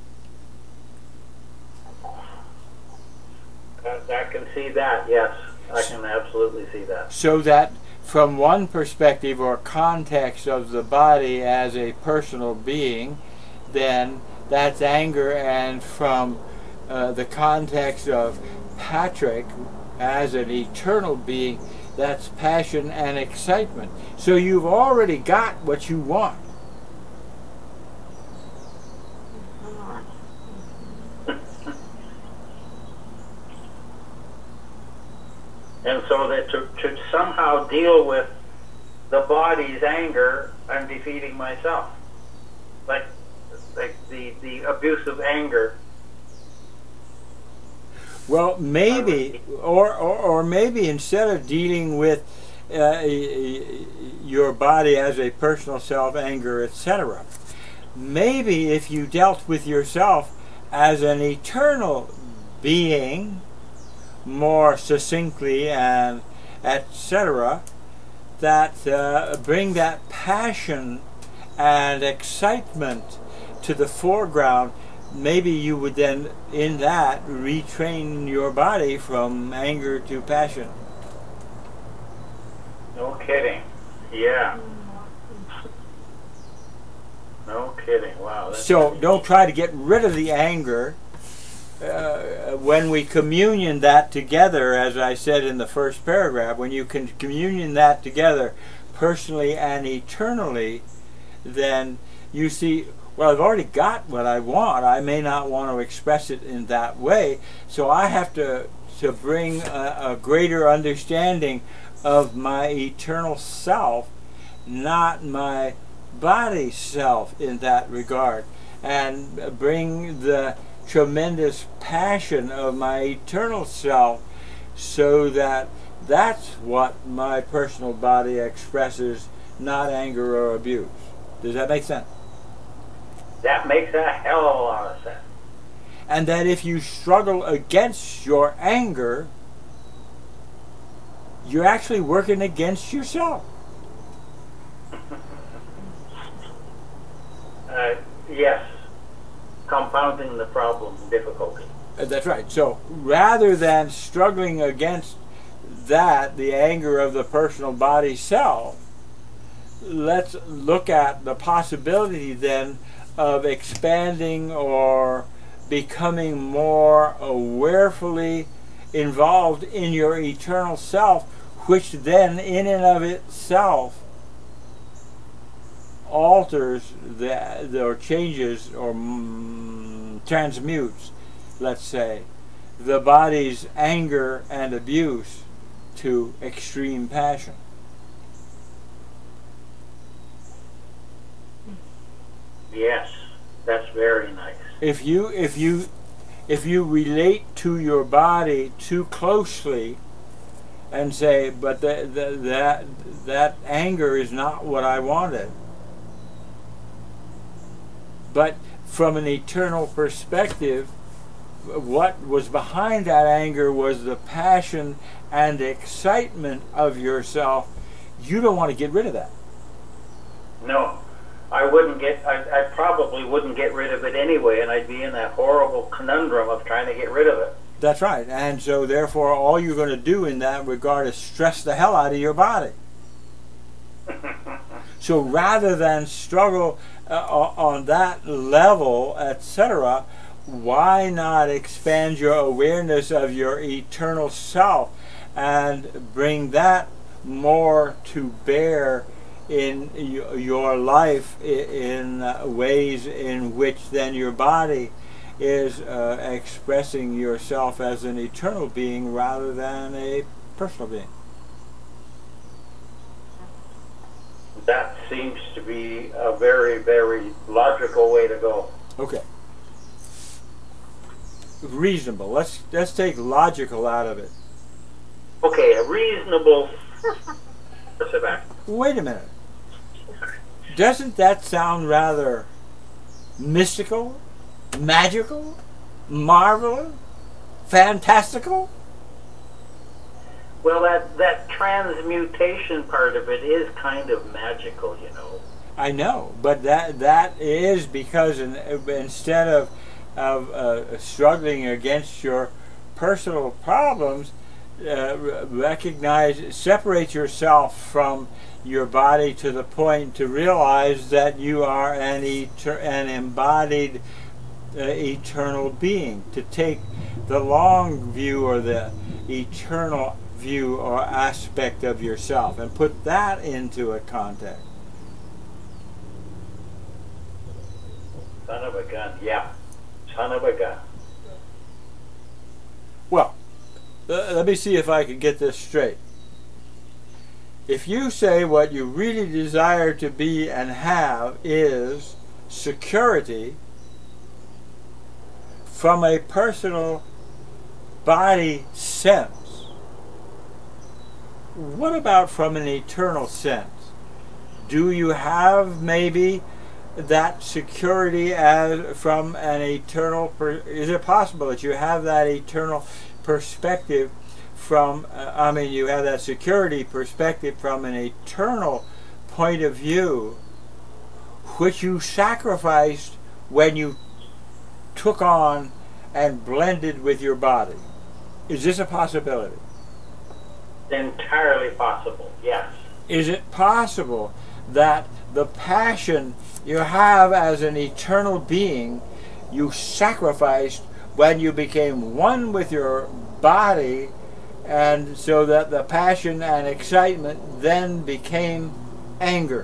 [SPEAKER 2] I can see that, yes. I can absolutely see that.
[SPEAKER 1] So that from one perspective or context of the body as a personal being, then that's anger, and from the context of Patrick as an eternal being, that's passion and excitement. So you've already got what you want.
[SPEAKER 2] And so that to somehow deal with the body's anger, I'm defeating myself. Like the abusive anger.
[SPEAKER 1] Well, maybe, or maybe instead of dealing with your body as a personal self, anger, etc., maybe if you dealt with yourself as an eternal being, more succinctly and etc., that bring that passion and excitement to the foreground, maybe you would then, in that, retrain your body from anger to passion.
[SPEAKER 2] No kidding. Yeah. No kidding. Wow.
[SPEAKER 1] So don't try to get rid of the anger. When we communion that together, as I said in the first paragraph, when you can communion that together personally and eternally, then you see, well, I've already got what I want. I may not want to express it in that way, so I have to bring a greater understanding of my eternal self, not my body self in that regard, and bring the tremendous passion of my eternal self, so that that's what my personal body expresses, not anger or abuse. Does that make sense?
[SPEAKER 2] That makes a hell of a lot of sense.
[SPEAKER 1] And that if you struggle against your anger, you're actually working against yourself.
[SPEAKER 2] Yes. Compounding the problem, difficulty.
[SPEAKER 1] That's right. So rather than struggling against that, the anger of the personal body self, let's look at the possibility then of expanding or becoming more awarefully involved in your eternal self, which then in and of itself alters or changes or transmutes, let's say, the body's anger and abuse to extreme passion.
[SPEAKER 2] Yes, that's very nice.
[SPEAKER 1] If you relate to your body too closely and say, but that anger is not what I wanted, but from an eternal perspective, what was behind that anger was the passion and excitement of yourself. You don't want to get rid of that.
[SPEAKER 2] No, I probably wouldn't get rid of it anyway, and I'd be in that horrible conundrum of trying to get rid of it.
[SPEAKER 1] That's right. And so therefore all you're going to do in that regard is stress the hell out of your body. So rather than struggle on that level, etc., why not expand your awareness of your eternal self and bring that more to bear in your life in ways in which then your body is expressing yourself as an eternal being rather than a personal being.
[SPEAKER 2] That seems to be a very, very logical way to go.
[SPEAKER 1] Okay. Reasonable. Let's take logical out of it.
[SPEAKER 2] Okay, a reasonable.
[SPEAKER 1] Wait a minute. Doesn't that sound rather mystical, magical, marvelous, fantastical?
[SPEAKER 2] Well, that transmutation part of it is kind of magical, you know.
[SPEAKER 1] I know, but that is because instead of struggling against your personal problems, separate yourself from your body to the point to realize that you are an embodied eternal being. To take the long view or the eternal view or aspect of yourself and put that into a context.
[SPEAKER 2] Son of a gun, yeah. Son of a gun.
[SPEAKER 1] Well, let me see if I can get this straight. If you say what you really desire to be and have is security from a personal body sense, what about from an eternal sense? Do you have maybe that security as from an eternal is it possible that you have that eternal perspective from you have that security perspective from an eternal point of view, which you sacrificed when you took on and blended with your body? Is this a possibility?
[SPEAKER 2] Entirely possible, yes.
[SPEAKER 1] Is it possible that the passion you have as an eternal being, you sacrificed when you became one with your body, and so that the passion and excitement then became anger?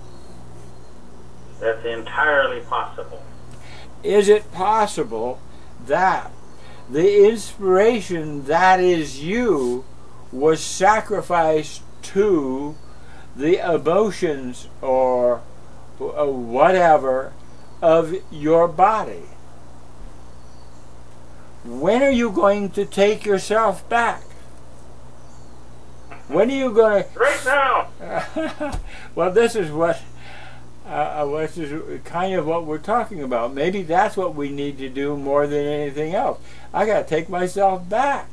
[SPEAKER 2] That's entirely possible.
[SPEAKER 1] Is it possible that the inspiration that is you was sacrificed to the emotions or whatever of your body? When are you going to take yourself back? When are you going to...
[SPEAKER 2] Right now!
[SPEAKER 1] Well, this is this is kind of what we're talking about. Maybe that's what we need to do more than anything else. I got to take myself back.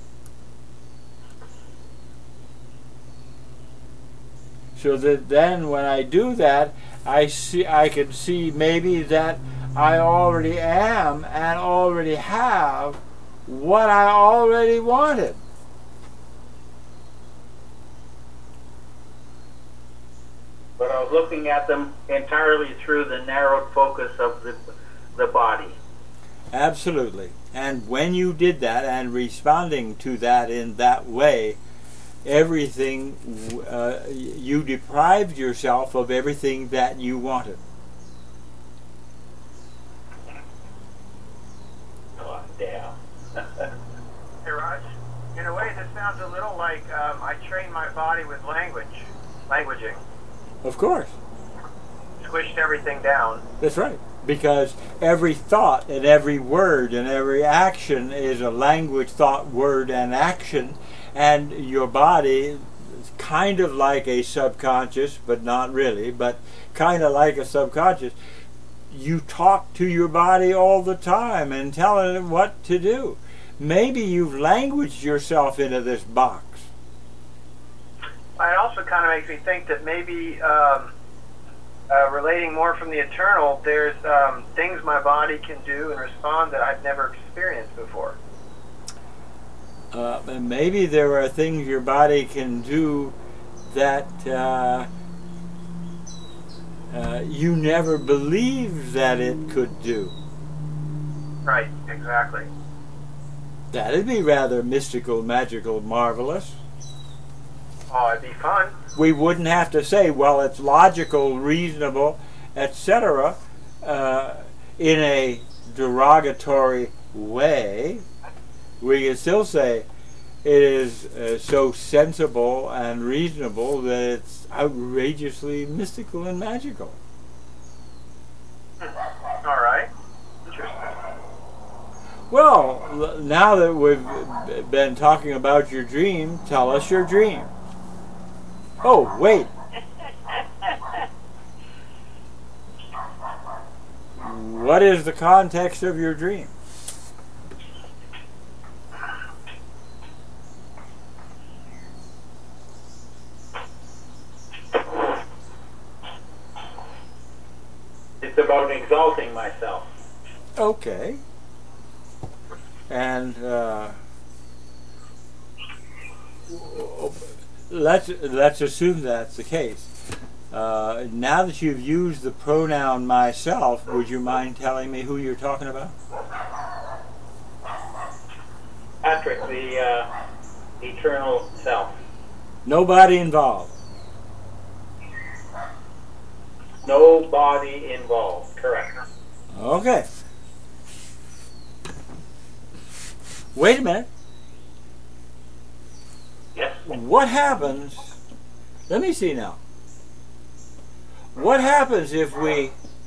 [SPEAKER 1] So that then when I do that, I can see maybe that I already am and already have what I already wanted.
[SPEAKER 2] But I was looking at them entirely through the narrowed focus of the body.
[SPEAKER 1] Absolutely. And when you did that and responding to that in that way, everything, you deprived yourself of everything that you wanted.
[SPEAKER 2] Oh, damn.
[SPEAKER 3] Hey, Raj, in a way this sounds a little like I trained my body with languaging.
[SPEAKER 1] Of course.
[SPEAKER 3] Squished everything down.
[SPEAKER 1] That's right. Because every thought and every word and every action is a language, thought, word, and action. And your body is kind of like a subconscious, but not really, but kind of like a subconscious. You talk to your body all the time and telling it what to do. Maybe you've languaged yourself into this box.
[SPEAKER 3] It also kind of makes me think that maybe relating more from the eternal, there's things my body can do and respond that I've never experienced before.
[SPEAKER 1] And maybe there are things your body can do that you never believed that it could do.
[SPEAKER 3] Right, exactly.
[SPEAKER 1] That'd be rather mystical, magical, marvelous.
[SPEAKER 3] Oh, it'd be fun.
[SPEAKER 1] We wouldn't have to say, well, it's logical, reasonable, etc., in a derogatory way. We can still say it is so sensible and reasonable that it's outrageously mystical and magical.
[SPEAKER 3] All right. Interesting.
[SPEAKER 1] Well, now that we've been talking about your dream, tell us your dream. Oh, wait. What is the context of your dream?
[SPEAKER 2] exalting myself.
[SPEAKER 1] Okay. And let's assume that's the case. Now that you've used the pronoun myself, would you mind telling me who you're talking about?
[SPEAKER 2] Patrick, the eternal self.
[SPEAKER 1] Nobody involved.
[SPEAKER 2] No body involved. Correct.
[SPEAKER 1] Okay. Wait a minute.
[SPEAKER 2] Yes.
[SPEAKER 1] What happens? Let me see now. What happens if we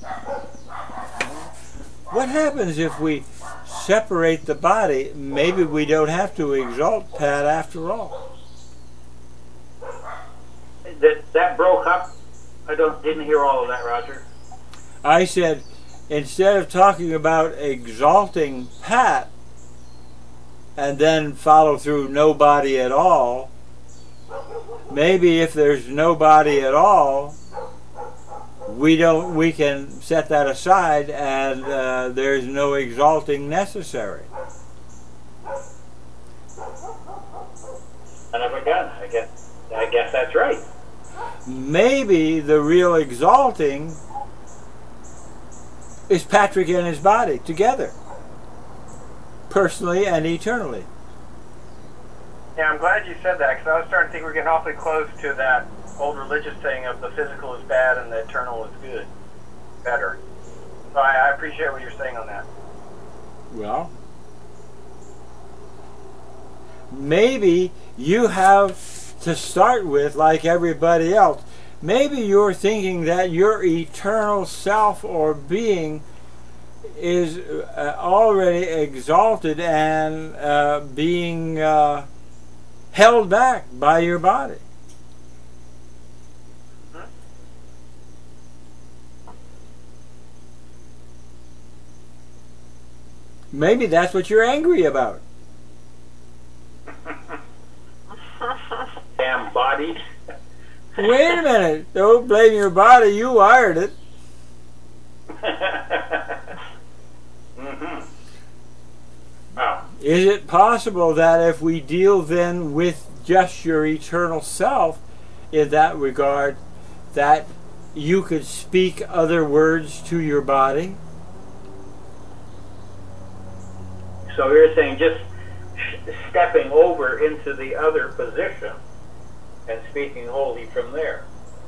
[SPEAKER 1] separate the body? Maybe we don't have to exalt Pat after all.
[SPEAKER 2] That broke up. I didn't hear all of that, Roger.
[SPEAKER 1] I said, instead of talking about exalting Pat and then follow through nobody at all, maybe if there's nobody at all, we can set that aside and there's no exalting necessary.
[SPEAKER 2] Son of a gun. I guess that's right.
[SPEAKER 1] Maybe the real exalting is Patrick and his body together, personally and eternally.
[SPEAKER 3] Yeah, I'm glad you said that, because I was starting to think we're getting awfully close to that old religious thing of the physical is bad and the eternal is good. Better. So I appreciate what you're saying on that.
[SPEAKER 1] Well, maybe you have to start with, like everybody else, maybe you're thinking that your eternal self or being is already exalted and being held back by your body. Maybe that's what you're angry about.
[SPEAKER 2] Damn bodies.
[SPEAKER 1] Wait a minute. Don't blame your body. You wired it.
[SPEAKER 2] Mm-hmm. Wow.
[SPEAKER 1] Is it possible that if we deal then with just your eternal self in that regard, that you could speak other words to your body?
[SPEAKER 2] So you're saying just stepping over into the other position and speaking wholly from there.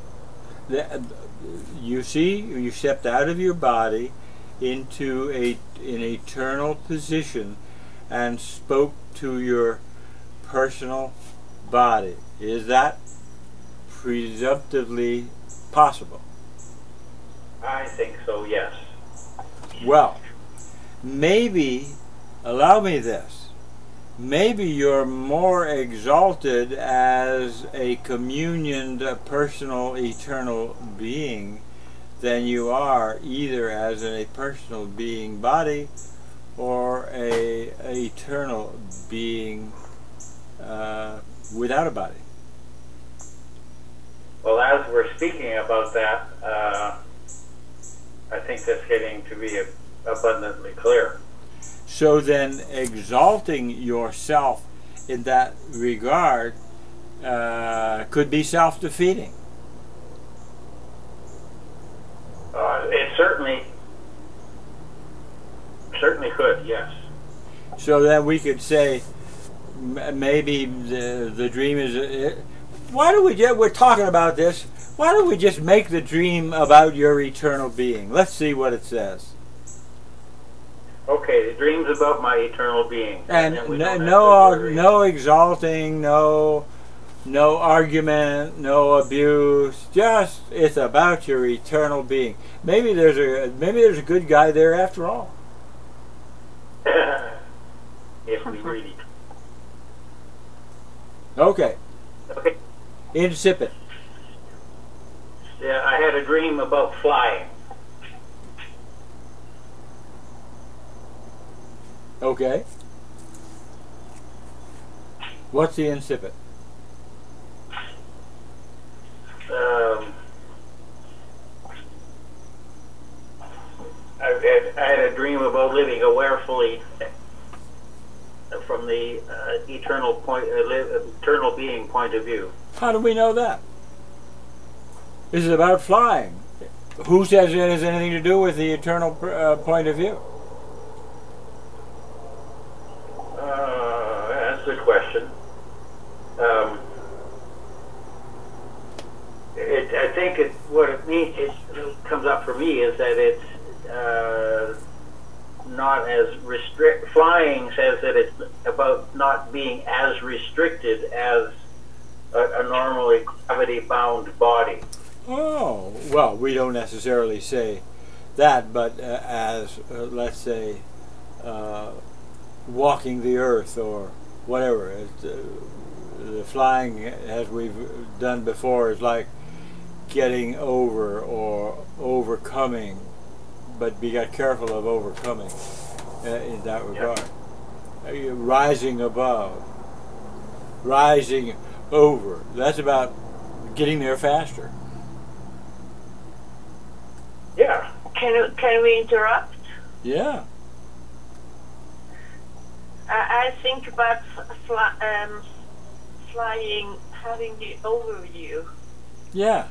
[SPEAKER 1] You see, you stepped out of your body into an eternal position and spoke to your personal body. Is that presumptively possible?
[SPEAKER 2] I think so, yes.
[SPEAKER 1] Well, maybe, allow me this, maybe you're more exalted as a communioned, personal, eternal being than you are either as a personal being body or a eternal being without a body.
[SPEAKER 2] Well, as we're speaking about that, I think that's getting to be abundantly clear.
[SPEAKER 1] So then exalting yourself in that regard could be self-defeating.
[SPEAKER 2] It certainly could, yes.
[SPEAKER 1] So then we could say maybe the dream is... why don't we're talking about this, why don't we just make the dream about your eternal being? Let's see what it says.
[SPEAKER 2] Okay, the dream's about my eternal being.
[SPEAKER 1] And no exalting, no argument, no abuse. Just it's about your eternal being. Maybe there's a good guy there after all.
[SPEAKER 2] If we really.
[SPEAKER 1] Okay.
[SPEAKER 2] Okay.
[SPEAKER 1] Insipid.
[SPEAKER 2] Yeah, I had a dream about flying.
[SPEAKER 1] Okay. What's the insipid?
[SPEAKER 2] about living awarefully from the eternal being point of view.
[SPEAKER 1] How do we know that? This is about flying. Who says it has anything to do with the eternal point of view?
[SPEAKER 2] That's a good question. I think what it means, it comes up for me, is that it's not as flying says that it's about not being as restricted as a normally gravity-bound body.
[SPEAKER 1] Oh, well, we don't necessarily say that, but as, let's say, walking the earth or whatever. The flying, as we've done before, is like getting over or overcoming, but be careful of overcoming in that regard. Yep. Rising above, rising over. That's about getting there faster.
[SPEAKER 2] Yeah.
[SPEAKER 4] Can we interrupt?
[SPEAKER 1] Yeah.
[SPEAKER 4] I think about flying, having the overview.
[SPEAKER 1] Yeah.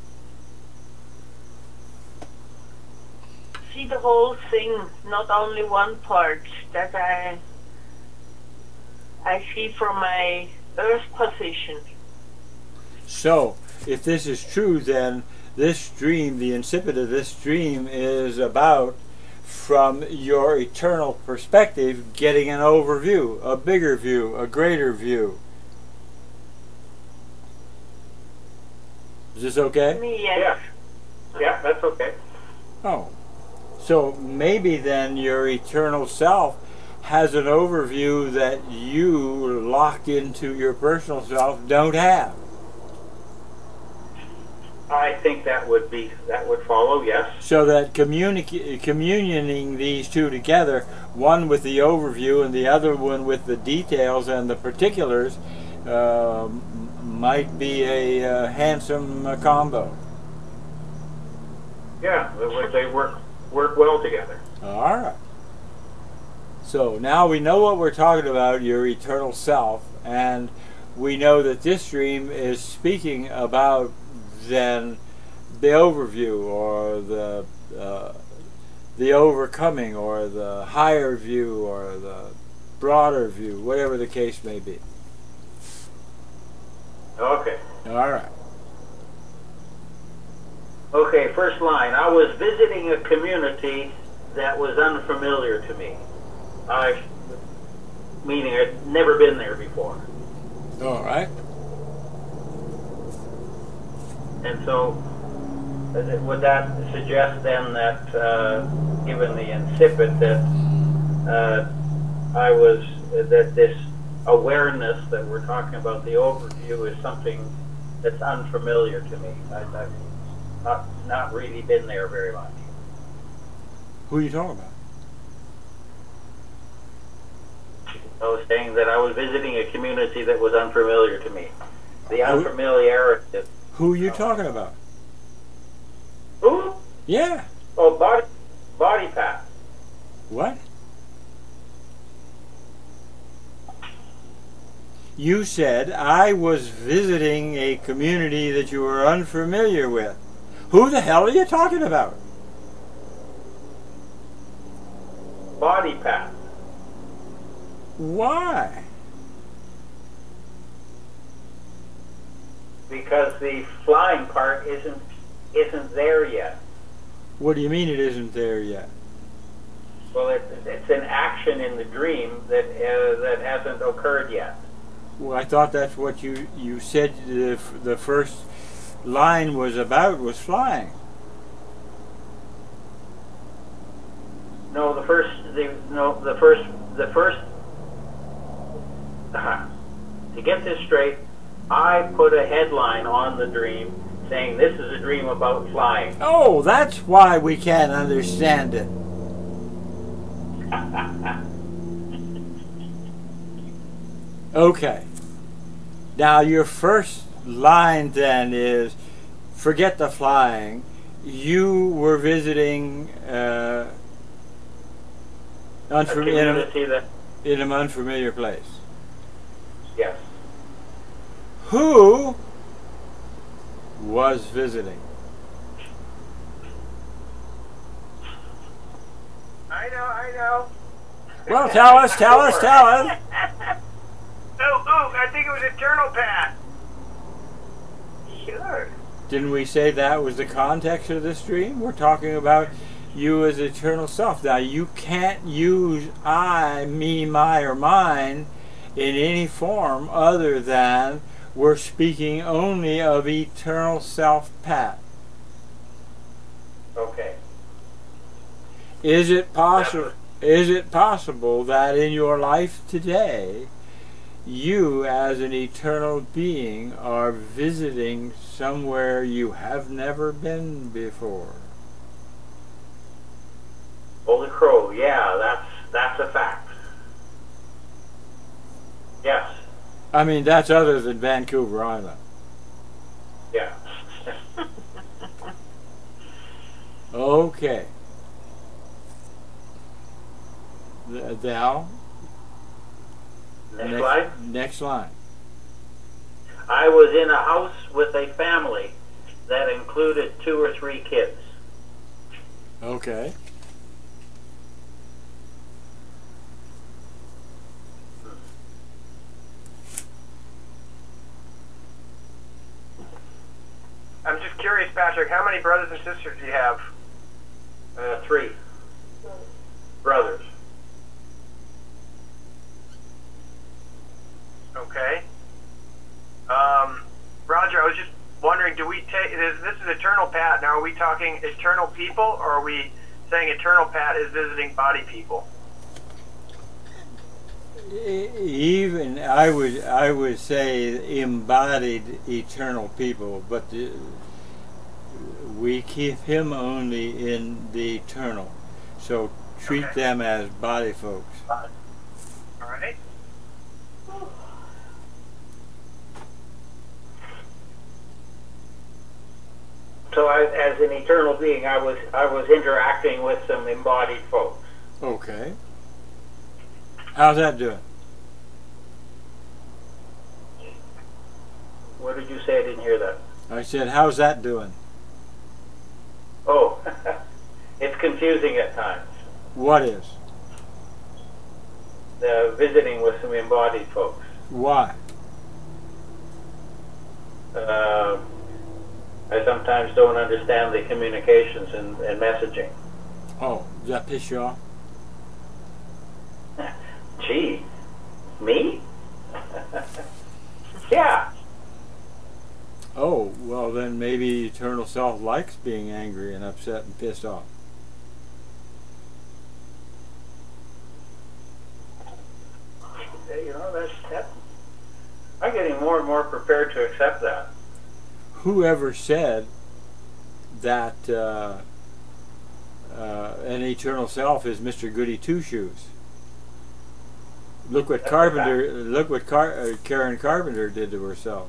[SPEAKER 4] See the whole thing, not only one part that I see from my Earth position.
[SPEAKER 1] So, if this is true, then this dream, the incipit of this dream, is about, from your eternal perspective, getting an overview, a bigger view, a greater view. Is this okay?
[SPEAKER 4] Me, yes.
[SPEAKER 2] Yeah, that's okay.
[SPEAKER 1] Oh. So maybe then your eternal self has an overview that you, locked into your personal self, don't have.
[SPEAKER 2] I think that would follow, yes.
[SPEAKER 1] So that communioning these two together, one with the overview and the other one with the details and the particulars, might be a handsome combo.
[SPEAKER 2] Yeah, they work well together.
[SPEAKER 1] All right. So now we know what we're talking about, your eternal self, and we know that this dream is speaking about then the overview or the overcoming or the higher view or the broader view, whatever the case may be.
[SPEAKER 2] Okay.
[SPEAKER 1] All right.
[SPEAKER 2] Okay, first line. I was visiting a community that was unfamiliar to me. Meaning I'd never been there before.
[SPEAKER 1] All right.
[SPEAKER 2] And so, would that suggest then that, given the incipit, that that this awareness that we're talking about, the overview, is something that's unfamiliar to me? I've not really been there very much.
[SPEAKER 1] Who are you talking about?
[SPEAKER 2] I was saying that I was visiting a community that was unfamiliar to me. The unfamiliarity.
[SPEAKER 1] Who are you talking about?
[SPEAKER 2] Who?
[SPEAKER 1] Yeah.
[SPEAKER 2] Oh, body path.
[SPEAKER 1] What? You said I was visiting a community that you were unfamiliar with. Who the hell are you talking about?
[SPEAKER 2] Body path.
[SPEAKER 1] Why?
[SPEAKER 2] Because the flying part isn't there yet.
[SPEAKER 1] What do you mean it isn't there yet?
[SPEAKER 2] Well, it's an action in the dream that hasn't occurred yet.
[SPEAKER 1] Well, I thought that's what you said the first line was about, was flying.
[SPEAKER 2] No, the first. To get this straight, I put a headline on the dream saying this is a dream about flying.
[SPEAKER 1] Oh, that's why we can't understand it. Okay. Now your first line then is, forget the flying. You were visiting
[SPEAKER 2] a community that,
[SPEAKER 1] in an unfamiliar place.
[SPEAKER 2] yes.
[SPEAKER 1] Who was visiting?
[SPEAKER 3] I know.
[SPEAKER 1] Well, tell us.
[SPEAKER 3] Oh, I think it was Eternal Pat.
[SPEAKER 4] Sure.
[SPEAKER 1] Didn't we say that was the context of this dream? We're talking about you as eternal self. Now, you can't use I, me, my, or mine in any form other than we're speaking only of eternal self, Pat.
[SPEAKER 2] Okay.
[SPEAKER 1] Is it possible? Is it possible that in your life today, you as an eternal being are visiting somewhere you have never been before?
[SPEAKER 2] Holy crow, yeah, that's a fact. Yes.
[SPEAKER 1] I mean, that's other than Vancouver Island.
[SPEAKER 2] Yeah.
[SPEAKER 1] Okay. Thou?
[SPEAKER 2] Next slide.
[SPEAKER 1] Next line.
[SPEAKER 2] I was in a house with a family that included 2 or 3 kids.
[SPEAKER 1] Okay.
[SPEAKER 3] I'm just curious, Patrick, how many brothers and sisters do you have?
[SPEAKER 2] 3 brothers.
[SPEAKER 3] Okay. Roger, I was just wondering, do we take this is Eternal Pat? Now, are we talking eternal people, or are we saying Eternal Pat is visiting body people?
[SPEAKER 1] Even I would say embodied eternal people, but we keep him only in the eternal. So treat
[SPEAKER 3] Okay.
[SPEAKER 1] them as body folks.
[SPEAKER 3] All right.
[SPEAKER 2] So as an eternal being, I was interacting with some embodied folks.
[SPEAKER 1] Okay. How's that doing?
[SPEAKER 2] What did you say? I didn't hear that.
[SPEAKER 1] I said, how's that doing?
[SPEAKER 2] Oh, it's confusing at times.
[SPEAKER 1] What is?
[SPEAKER 2] Visiting with some embodied folks.
[SPEAKER 1] Why?
[SPEAKER 2] I sometimes don't understand the communications and messaging.
[SPEAKER 1] Oh, does that piss you off?
[SPEAKER 2] Gee, me? Yeah.
[SPEAKER 1] Oh, well then maybe eternal self likes being angry and upset and pissed off.
[SPEAKER 2] You know, that I'm getting more and more prepared to accept that.
[SPEAKER 1] Whoever said that an eternal self is Mr. Goody Two Shoes? Look what
[SPEAKER 2] That's
[SPEAKER 1] Carpenter. Look what Karen Carpenter did to herself.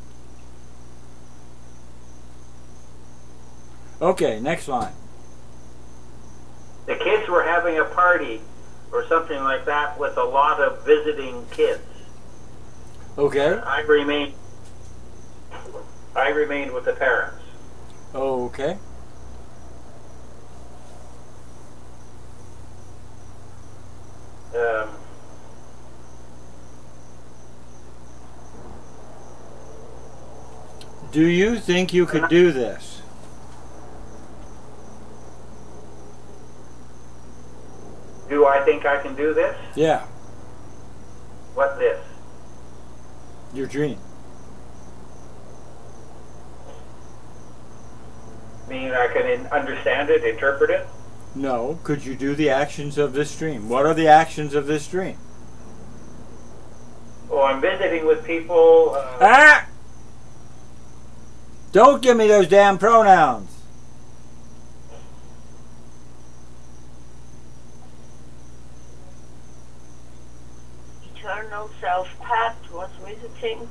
[SPEAKER 1] Okay, next line.
[SPEAKER 2] The kids were having a party or something like that with a lot of visiting kids.
[SPEAKER 1] Okay.
[SPEAKER 2] I remained with the parents.
[SPEAKER 1] Okay. Do you think you could do this?
[SPEAKER 2] Do I think I can do this?
[SPEAKER 1] Yeah,
[SPEAKER 2] What this?
[SPEAKER 1] your dream.
[SPEAKER 2] Meaning I can understand it, interpret it?
[SPEAKER 1] No. Could you do the actions of this dream? What are the actions of this dream?
[SPEAKER 2] Oh, I'm visiting with people.
[SPEAKER 1] Ah! Don't give me those damn pronouns.
[SPEAKER 4] Eternal self Pat was visiting.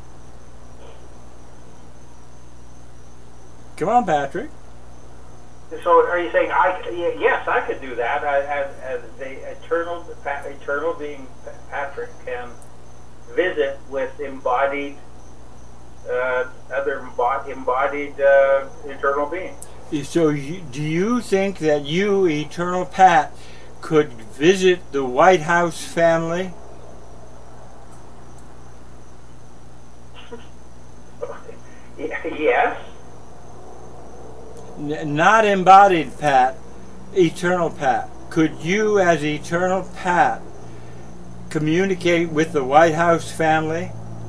[SPEAKER 1] Come on, Patrick.
[SPEAKER 2] So are you saying yes, I could do that as the eternal being Patrick can visit with embodied other embodied eternal beings.
[SPEAKER 1] So do you think that you, Eternal Pat, could visit the White House family?
[SPEAKER 2] Yes.
[SPEAKER 1] Not embodied Pat, Eternal Pat. Could you, as Eternal Pat, communicate with the White House family?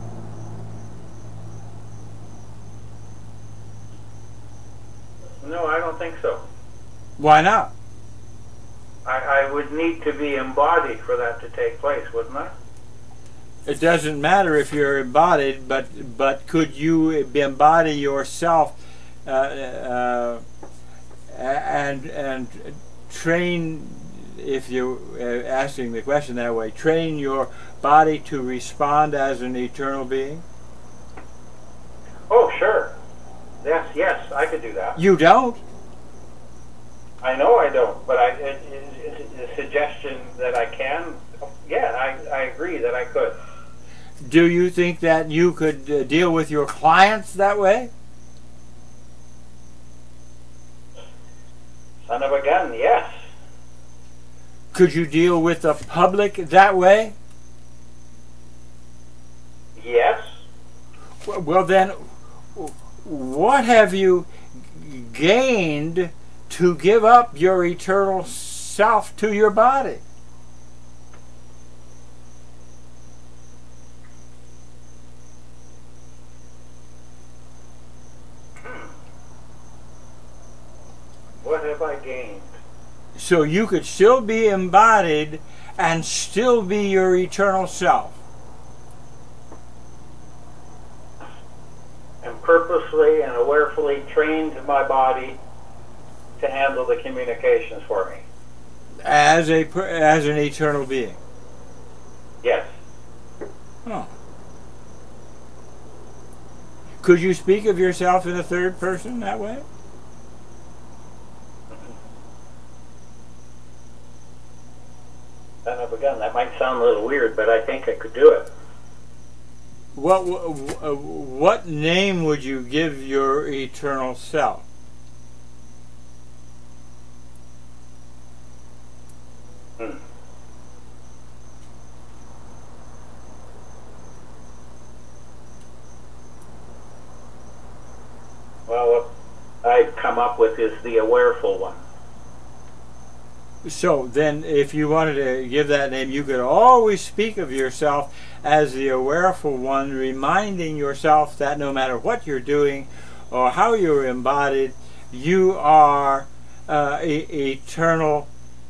[SPEAKER 2] No, I don't think so.
[SPEAKER 1] Why not?
[SPEAKER 2] I would need to be embodied for that to take place, wouldn't I?
[SPEAKER 1] It doesn't matter if you're embodied, but could you embody yourself and train, if you're asking the question that way, train your body to respond as an eternal being?
[SPEAKER 2] Oh, sure. Yes, I could do that.
[SPEAKER 1] You don't?
[SPEAKER 2] I know I don't, but it's a suggestion that I can. Yeah, I agree that I could.
[SPEAKER 1] Do you think that you could deal with your clients that way?
[SPEAKER 2] Son of a gun, yes.
[SPEAKER 1] Could you deal with the public that way?
[SPEAKER 2] Yes.
[SPEAKER 1] Well then, what have you gained to give up your eternal self to your body?
[SPEAKER 2] What have I gained?
[SPEAKER 1] So you could still be embodied and still be your eternal self.
[SPEAKER 2] And purposely and awarefully trained my body to handle the communications for me.
[SPEAKER 1] As an eternal being.
[SPEAKER 2] Yes.
[SPEAKER 1] Oh. Could you speak of yourself in the third person that way?
[SPEAKER 2] Son of a gun. That might sound a little weird, but I think I could do it.
[SPEAKER 1] What name would you give your eternal self?
[SPEAKER 2] Well, what I've come up with is the awareful one.
[SPEAKER 1] So then, if you wanted to give that name, you could always speak of yourself as the awareful one, reminding yourself that no matter what you're doing or how you're embodied, you are eternal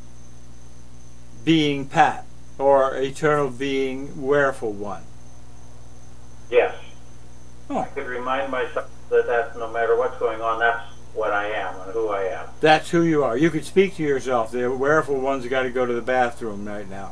[SPEAKER 1] being Pat, or eternal being awareful one.
[SPEAKER 2] Yes.
[SPEAKER 1] Oh.
[SPEAKER 2] I could remind myself that no matter what's going on, that's what I am and who I am.
[SPEAKER 1] That's who you are. You could speak to yourself. The awareful one's got to go to the bathroom right now.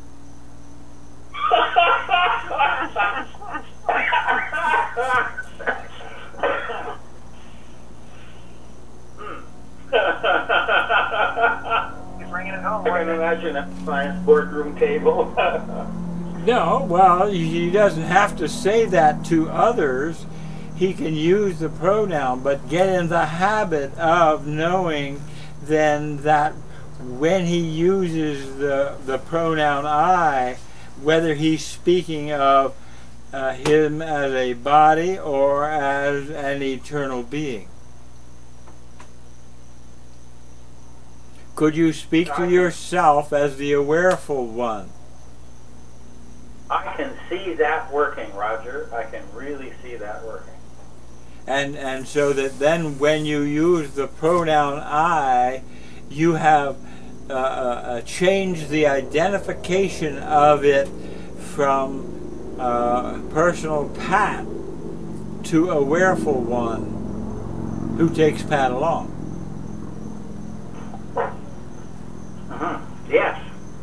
[SPEAKER 3] You're bringing it home.
[SPEAKER 2] I can imagine a science boardroom table.
[SPEAKER 1] No, well, he doesn't have to say that to others. He can use the pronoun, but get in the habit of knowing then that when he uses the pronoun I, whether he's speaking of him as a body or as an eternal being. Could you speak to yourself as the awareful one?
[SPEAKER 2] I can see that working, Roger. I can really see that working.
[SPEAKER 1] And so that then when you use the pronoun I, you have changed the identification of it from personal Pat to awareful one who takes Pat along.
[SPEAKER 2] Yes.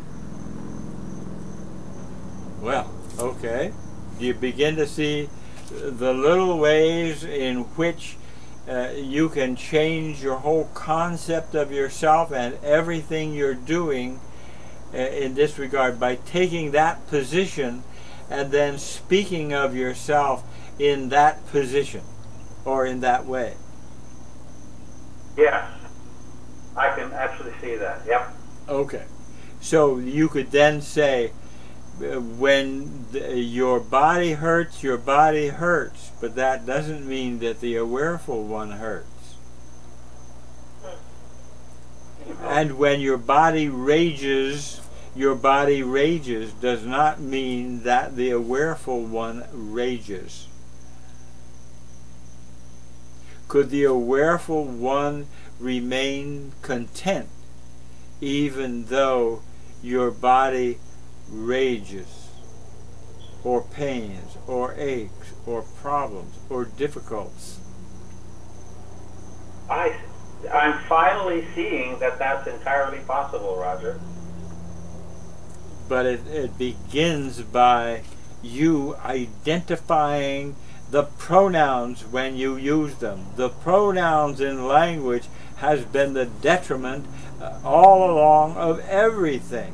[SPEAKER 1] Well, okay. You begin to see the little ways in which you can change your whole concept of yourself and everything you're doing in this regard by taking that position and then speaking of yourself in that position or in that way.
[SPEAKER 2] Yes, I can actually see that. Yep.
[SPEAKER 1] Okay. So you could then say, when your body hurts, but that doesn't mean that the awareful one hurts. And when your body rages does not mean that the awareful one rages. Could the awareful one remain content even though your body rages, or pains, or aches, or problems, or difficulties?
[SPEAKER 2] I'm finally seeing that that's entirely possible, Roger.
[SPEAKER 1] But it begins by you identifying the pronouns when you use them. The pronouns in language has been the detriment all along of everything.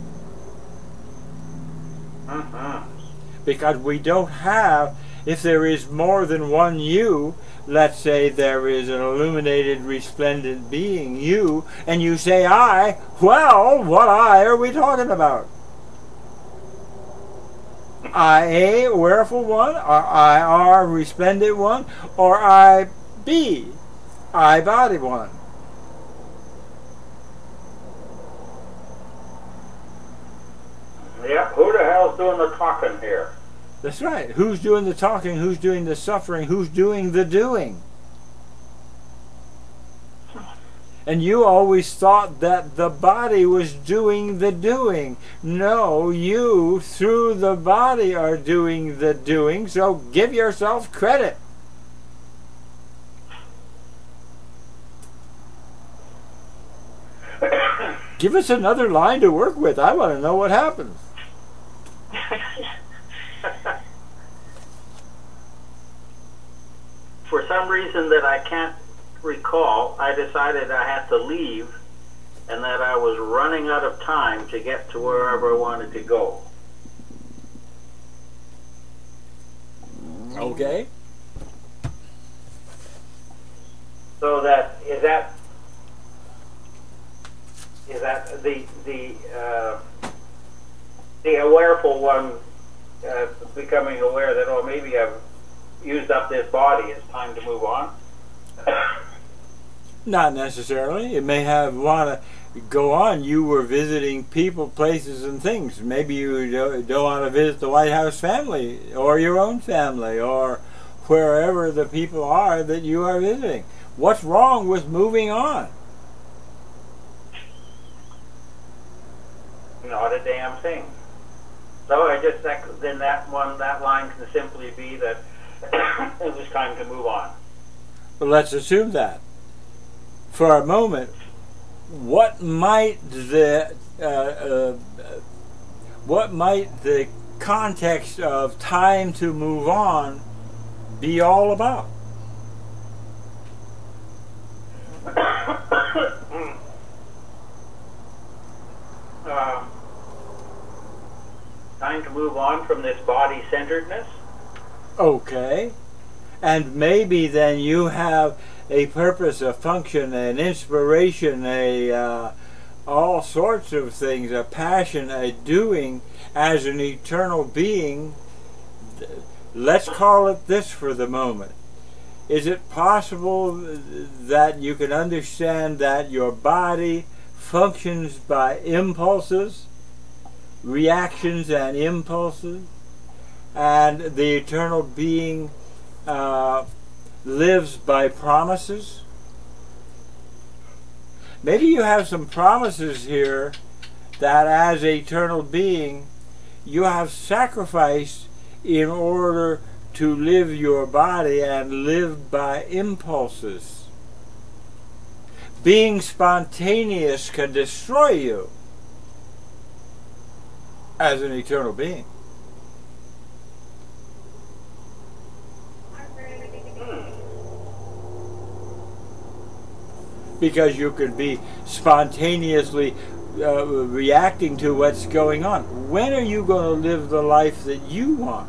[SPEAKER 1] Because we don't have, if there is more than one you, let's say there is an illuminated, resplendent being, you, and you say I, well, what I are we talking about? I A, awareful one, or I R, resplendent one, or I B, I body one?
[SPEAKER 2] Yep, who the hell's doing the talking here?
[SPEAKER 1] That's right. Who's doing the talking? Who's doing the suffering? Who's doing the doing? And you always thought that the body was doing the doing. No, you, through the body, are doing the doing, so give yourself credit. Give us another line to work with. I want to know what happens.
[SPEAKER 2] For some reason that I can't recall, I decided I had to leave and that I was running out of time to get to wherever I wanted to go.
[SPEAKER 1] Okay.
[SPEAKER 2] So that is that the awareful one becoming aware that, oh, maybe I've used up this body, it's time to move on?
[SPEAKER 1] Not necessarily. It may have want to go on. You were visiting people, places, and things. Maybe you don't want to visit the White House family or your own family or wherever the people are that you are visiting. What's wrong with moving on?
[SPEAKER 2] Not a damn thing. So I just then that line can simply be that it was time to move on.
[SPEAKER 1] Well, let's assume that. For a moment, what might the context of time to move on be all about?
[SPEAKER 2] Time to move on from this body-centeredness.
[SPEAKER 1] Okay. And maybe then you have a purpose, a function, an inspiration, all sorts of things, a passion, a doing as an eternal being. Let's call it this for the moment. Is it possible that you can understand that your body functions by impulses, reactions and impulses, and the eternal being lives by promises? Maybe you have some promises here that as an eternal being you have sacrificed in order to live your body and live by impulses. Being spontaneous can destroy you as an eternal being. because you could be spontaneously reacting to what's going on. When are you going to live the life that you want?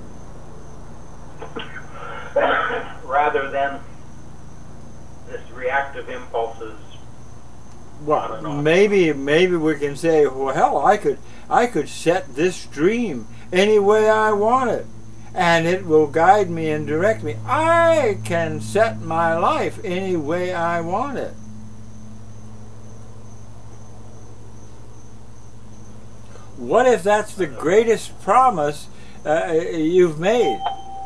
[SPEAKER 2] Rather than this reactive impulses.
[SPEAKER 1] Well, maybe we can say, well, hell, I could set this dream any way I want it, and it will guide me and direct me. I can set my life any way I want it. What if that's the greatest promise you've made?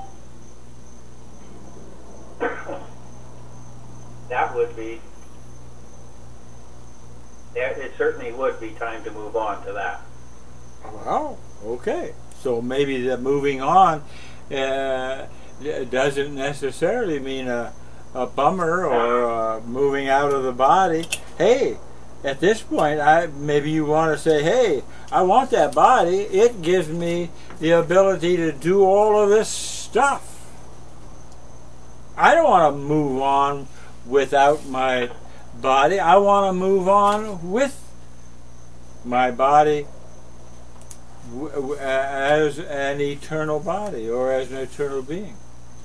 [SPEAKER 2] That would be. It certainly would be time to move on to that.
[SPEAKER 1] Well, okay. So maybe the moving on doesn't necessarily mean a bummer or moving out of the body. Hey, at this point, maybe you want to say, hey, I want that body. It gives me the ability to do all of this stuff. I don't want to move on without my body. I want to move on with my body as an eternal body or as an eternal being.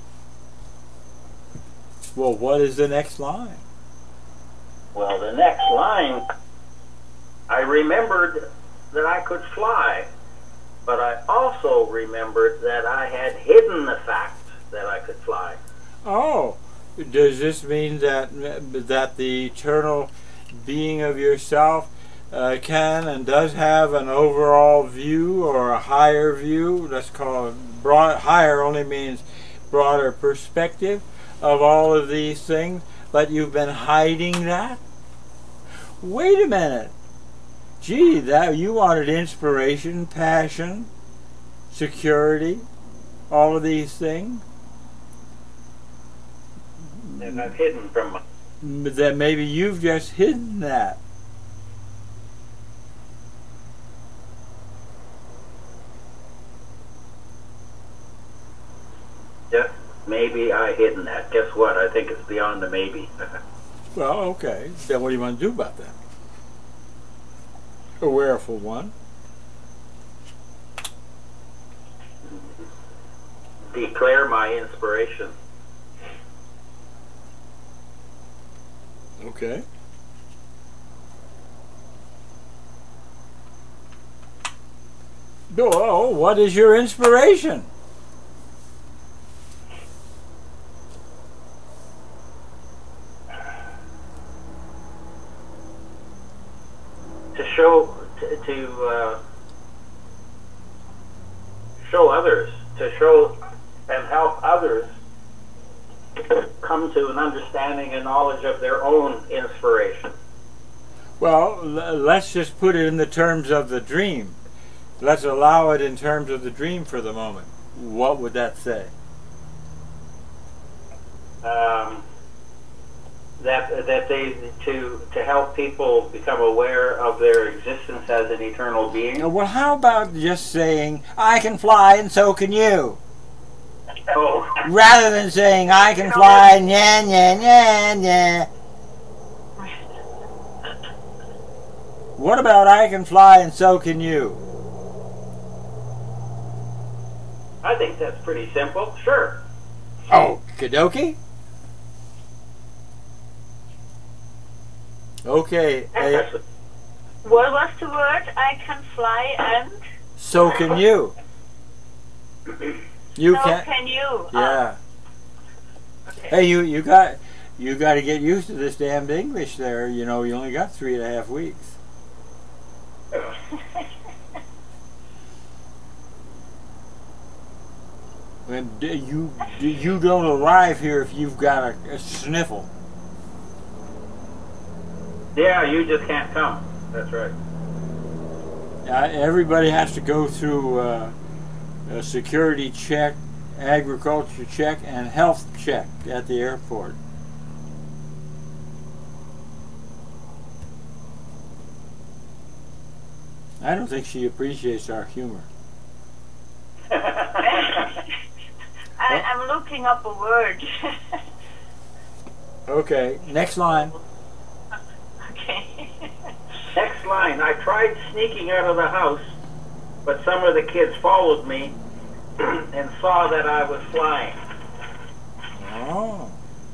[SPEAKER 1] Well, what is the next line?
[SPEAKER 2] Well, the next line, I remembered that I could fly, but I also remembered that I had hidden the fact that I could fly.
[SPEAKER 1] Oh, does this mean that the eternal being of yourself can and does have an overall view or a higher view? Let's call it broad. Higher only means broader perspective of all of these things, but you've been hiding that? Wait a minute. Gee, that you wanted inspiration, passion, security, all of these things.
[SPEAKER 2] And I've hidden from my...
[SPEAKER 1] That maybe you've just hidden that.
[SPEAKER 2] Just maybe I hidden that. Guess what? I think it's beyond the maybe.
[SPEAKER 1] Well, okay. Then what do you want to do about that? Aware for one.
[SPEAKER 2] Declare my inspiration.
[SPEAKER 1] Okay. Oh, what is your inspiration?
[SPEAKER 2] To show others, to show and help others come to an understanding and knowledge of their own inspiration.
[SPEAKER 1] Well, let's just put it in the terms of the dream. Let's allow it in terms of the dream for the moment. What would that say?
[SPEAKER 2] That they to help people become aware of their existence as an eternal being.
[SPEAKER 1] Well, how about just saying, I can fly and so can you?
[SPEAKER 2] Oh.
[SPEAKER 1] Rather than saying, I can fly, nya, nya, nya, nya. What about I can fly and so can you?
[SPEAKER 2] I think that's pretty simple. Sure.
[SPEAKER 1] Oh, Kadoki? Okay.
[SPEAKER 4] What was the word? I can fly and?
[SPEAKER 1] So can you. You
[SPEAKER 4] so
[SPEAKER 1] can.
[SPEAKER 4] Can you?
[SPEAKER 1] Yeah.
[SPEAKER 4] Okay.
[SPEAKER 1] Hey, you got to get used to this damned English there. You know, you only got 3.5 weeks. And you don't arrive here if you've got a sniffle.
[SPEAKER 2] Yeah, you just can't come. That's right.
[SPEAKER 1] Everybody has to go through a security check, agriculture check, and health check at the airport. I don't think she appreciates our humor.
[SPEAKER 4] I'm looking up a word.
[SPEAKER 1] Okay, next line.
[SPEAKER 2] line. I tried sneaking out of the house, but some of the kids followed me and saw that I was flying.
[SPEAKER 1] Oh.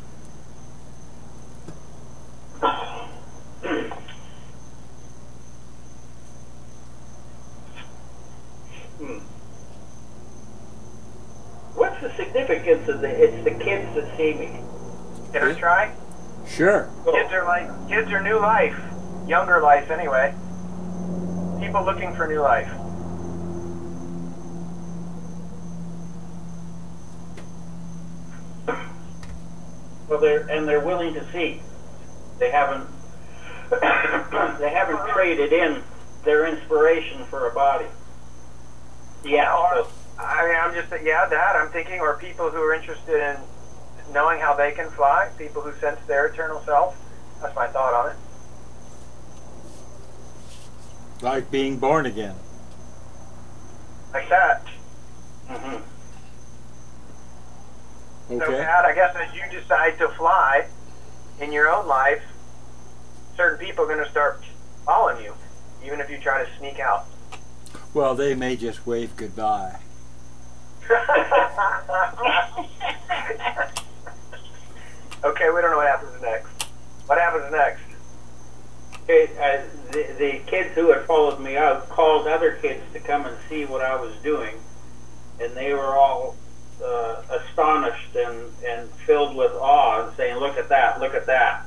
[SPEAKER 2] What's the significance of it's the kids that see me?
[SPEAKER 3] Can I try?
[SPEAKER 1] Sure.
[SPEAKER 3] Kids are new life, younger life anyway. People looking for new life.
[SPEAKER 2] Well, they're willing to see. They haven't traded in their inspiration for a body. Yeah.
[SPEAKER 3] Or, I mean, I'm just that I'm thinking, or people who are interested in knowing how they can fly, people who sense their eternal self. That's my thought on it.
[SPEAKER 1] Like being born again.
[SPEAKER 3] Like that.
[SPEAKER 2] Mm-hmm.
[SPEAKER 3] So,
[SPEAKER 1] Okay.
[SPEAKER 3] Pat, I guess as you decide to fly in your own life, certain people are going to start following you, even if you try to sneak out.
[SPEAKER 1] Well, they may just wave goodbye.
[SPEAKER 3] Okay, we don't know what happens next. What happens next?
[SPEAKER 2] The kids who had followed me out called other kids to come and see what I was doing, and they were all astonished and filled with awe and saying, "Look at that! Look at that!"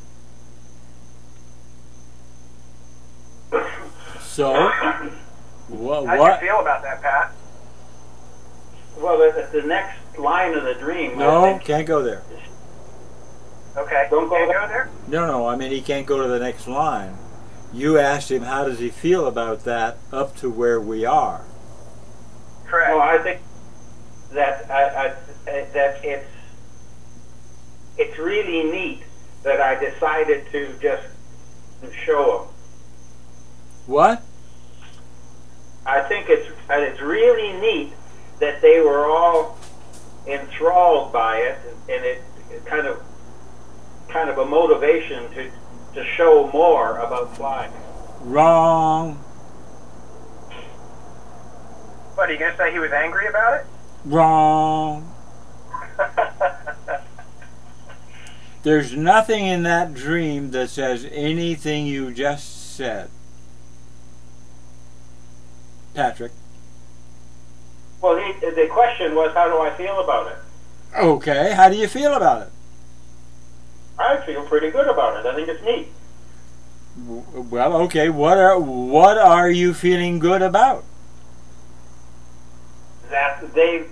[SPEAKER 1] So,
[SPEAKER 3] How do
[SPEAKER 1] what?
[SPEAKER 3] you feel about that, Pat?
[SPEAKER 2] Well, the next line of the dream. I
[SPEAKER 1] No,
[SPEAKER 2] think,
[SPEAKER 1] can't go there.
[SPEAKER 3] Okay.
[SPEAKER 2] Don't go
[SPEAKER 3] Can't
[SPEAKER 2] there.
[SPEAKER 3] go there?
[SPEAKER 1] No, I mean, he can't go to the next line. You asked him how does he feel about that up to where we are.
[SPEAKER 3] Correct.
[SPEAKER 2] No, I think that that it's really neat that I decided to just show them.
[SPEAKER 1] What?
[SPEAKER 2] I think it's really neat that they were all enthralled by it, and it kind of a motivation to show more about flying.
[SPEAKER 1] Wrong.
[SPEAKER 3] What, are you going to say he was angry about it?
[SPEAKER 1] Wrong. There's nothing in that dream that says anything you just said. Patrick.
[SPEAKER 2] Well, the question was, how do I feel about it?
[SPEAKER 1] Okay, how do you feel about it?
[SPEAKER 2] I feel pretty good about it. I think it's neat.
[SPEAKER 1] Well, okay, what are you feeling good about?
[SPEAKER 2] That they've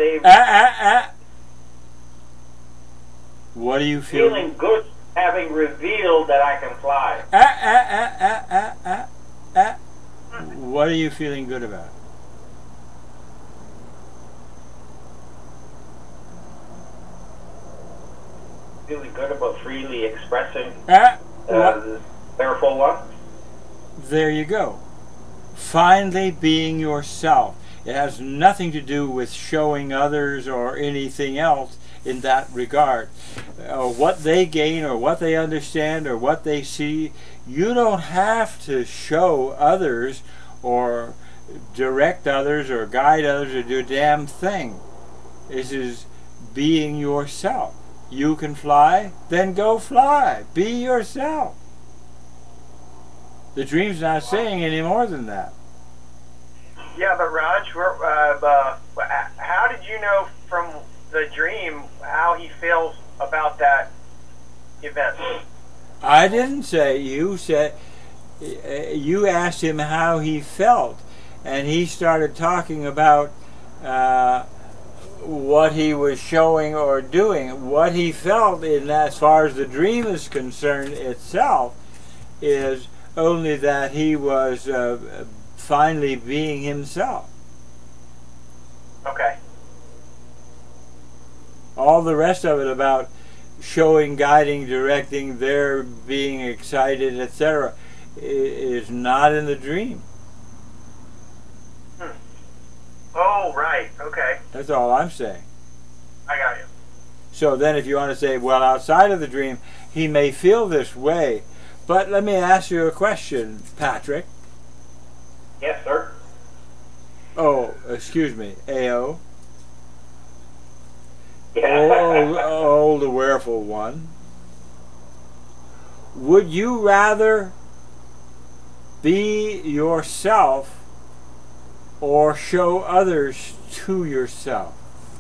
[SPEAKER 1] What do you feel?
[SPEAKER 2] feeling good, having revealed that I can fly.
[SPEAKER 1] What are you feeling good about?
[SPEAKER 2] Feeling good about freely expressing
[SPEAKER 1] What?
[SPEAKER 2] the fearful one.
[SPEAKER 1] There you go. Finally being yourself. It has nothing to do with showing others or anything else in that regard. What they gain or what they understand or what they see, you don't have to show others or direct others or guide others or do a damn thing. This is being yourself. You can fly, then go fly. Be yourself. The dream's not saying any more than that.
[SPEAKER 3] Yeah, but Raj, how did you know from the dream how he feels about that event?
[SPEAKER 1] I didn't say. You said you asked him how he felt, and he started talking about what he was showing or doing. What he felt, in as far as the dream is concerned itself, is only that he was finally being himself.
[SPEAKER 3] Okay.
[SPEAKER 1] All the rest of it about showing, guiding, directing, their being excited, etc., is not in the dream.
[SPEAKER 3] Oh, right. Okay.
[SPEAKER 1] That's all I'm saying.
[SPEAKER 3] I got you.
[SPEAKER 1] So then if you want to say, well, outside of the dream, he may feel this way, But let me ask you a question, Patrick.
[SPEAKER 2] Yes, sir.
[SPEAKER 1] Oh, excuse me, AO.
[SPEAKER 2] Yeah.
[SPEAKER 1] Old awareful one. Would you rather be yourself or show others to yourself?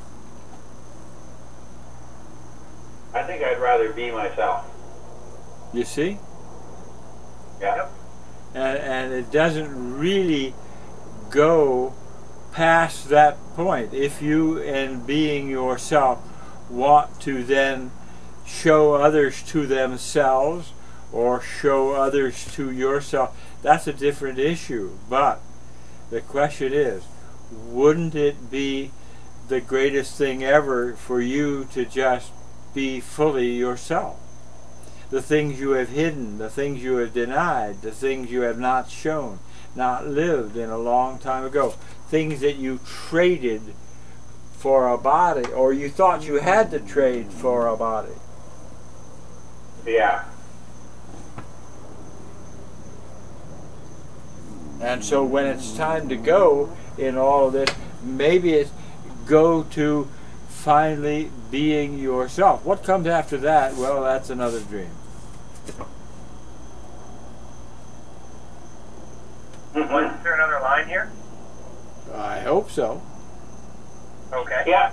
[SPEAKER 2] I think I'd rather be myself.
[SPEAKER 1] You see?
[SPEAKER 2] Yeah.
[SPEAKER 1] And it doesn't really go past that point. If you, in being yourself, want to then show others to themselves or show others to yourself, that's a different issue. But the question is, wouldn't it be the greatest thing ever for you to just be fully yourself? The things you have hidden, the things you have denied, the things you have not shown, not lived in a long time ago, things that you traded for a body, or you thought you had to trade for a body.
[SPEAKER 2] Yeah.
[SPEAKER 1] And so when it's time to go in all of this, maybe it's go to finally being yourself. What comes after that? Well, that's another dream.
[SPEAKER 3] Is there another line here?
[SPEAKER 1] I hope so.
[SPEAKER 3] Okay.
[SPEAKER 2] Yeah.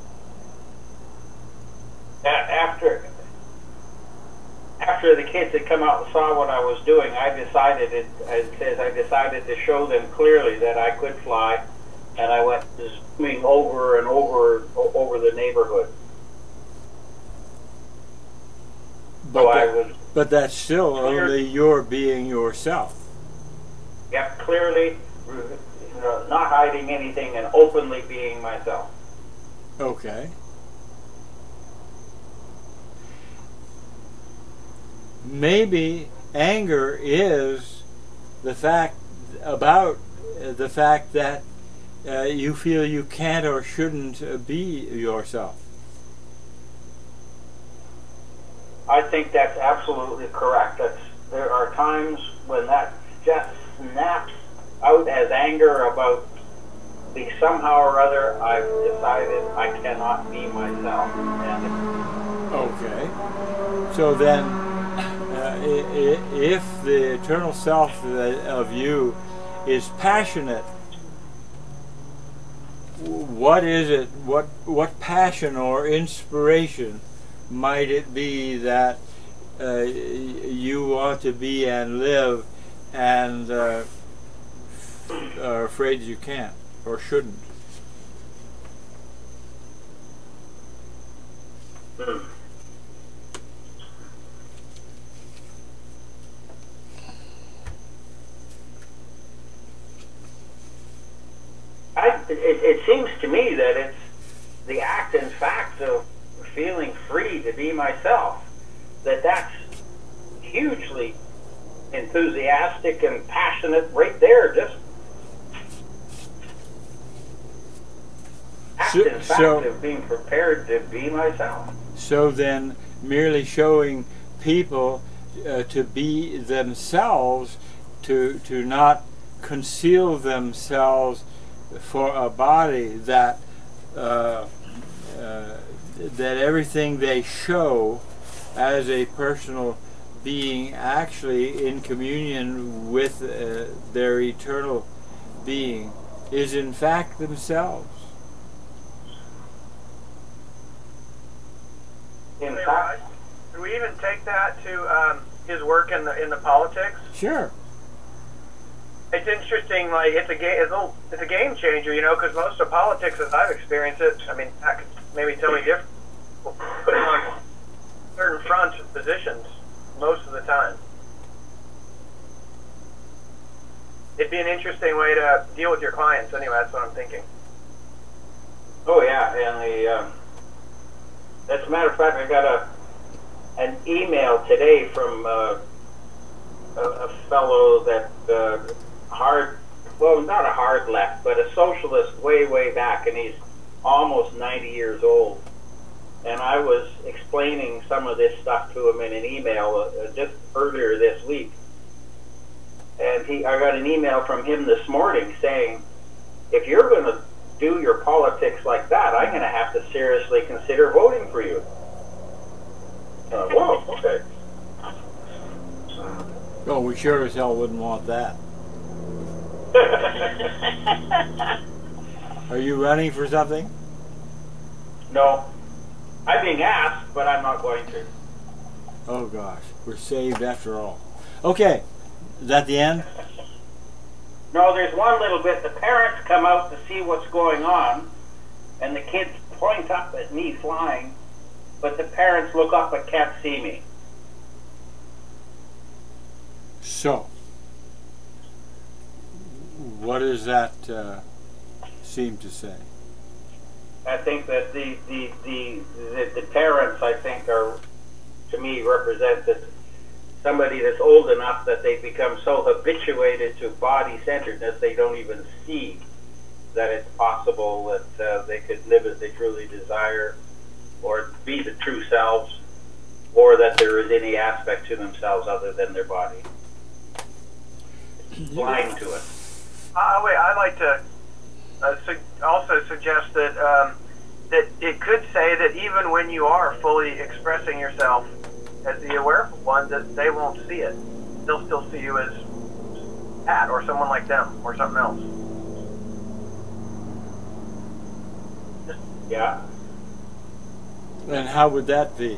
[SPEAKER 2] After the kids had come out and saw what I was doing, I decided to show them clearly that I could fly, and I went zooming over and over the neighborhood.
[SPEAKER 1] But that's still only your being yourself.
[SPEAKER 2] Yeah, clearly, not hiding anything and openly being myself.
[SPEAKER 1] Okay. Maybe anger is the fact that you feel you can't or shouldn't be yourself.
[SPEAKER 2] I think that's absolutely correct. There are times when that just snaps out as anger about somehow or other I've decided I cannot be myself.
[SPEAKER 1] Okay. So then, if the eternal self of you is passionate, what is it? What passion or inspiration might it be that you want to be and live, and are afraid you can't or shouldn't?
[SPEAKER 2] It seems to me that it's the act and fact of feeling free to be myself, that's hugely enthusiastic and passionate right there. Just act and fact of being prepared to be myself.
[SPEAKER 1] So then, merely showing people to be themselves, to not conceal themselves for a body, that that everything they show as a personal being, actually in communion with their eternal being, is in fact themselves.
[SPEAKER 2] In fact,
[SPEAKER 3] do we even take that to his work in the politics?
[SPEAKER 1] Sure.
[SPEAKER 3] It's interesting. Like it's a game changer, because most of politics, as I've experienced it, I mean, that could maybe totally different. We'll put them on certain front positions most of the time. It'd be an interesting way to deal with your clients. Anyway, that's what I'm thinking.
[SPEAKER 2] Oh yeah, and as a matter of fact, I got an email today from a fellow that not a hard left, but a socialist way back, and he's almost 90 years old. and I was explaining some of this stuff to him in an email just earlier this week. And I got an email from him this morning saying, if you're going to do your politics like that, I'm going to have to seriously consider voting for you. Whoa, okay.
[SPEAKER 1] Oh, we sure as hell wouldn't want that. Are you running for something?
[SPEAKER 2] No. I'm being asked, but I'm not going to.
[SPEAKER 1] Oh gosh, we're saved after all. Okay, is that the end?
[SPEAKER 2] No, there's one little bit. The parents come out to see what's going on, and the kids point up at me flying, but the parents look up but can't see me.
[SPEAKER 1] So, what does that seem to say?
[SPEAKER 2] I think that the parents, I think, are, to me, represented somebody that's old enough that they become so habituated to body-centeredness they don't even see that it's possible that they could live as they truly desire, or be the true selves, or that there is any aspect to themselves other than their body. It's blind to it.
[SPEAKER 3] Wait, I'd like to also suggest that that it could say that even when you are fully expressing yourself as the aware one, that they won't see it. They'll still see you as Pat or someone like them or something else.
[SPEAKER 2] Yeah.
[SPEAKER 1] And how would that be?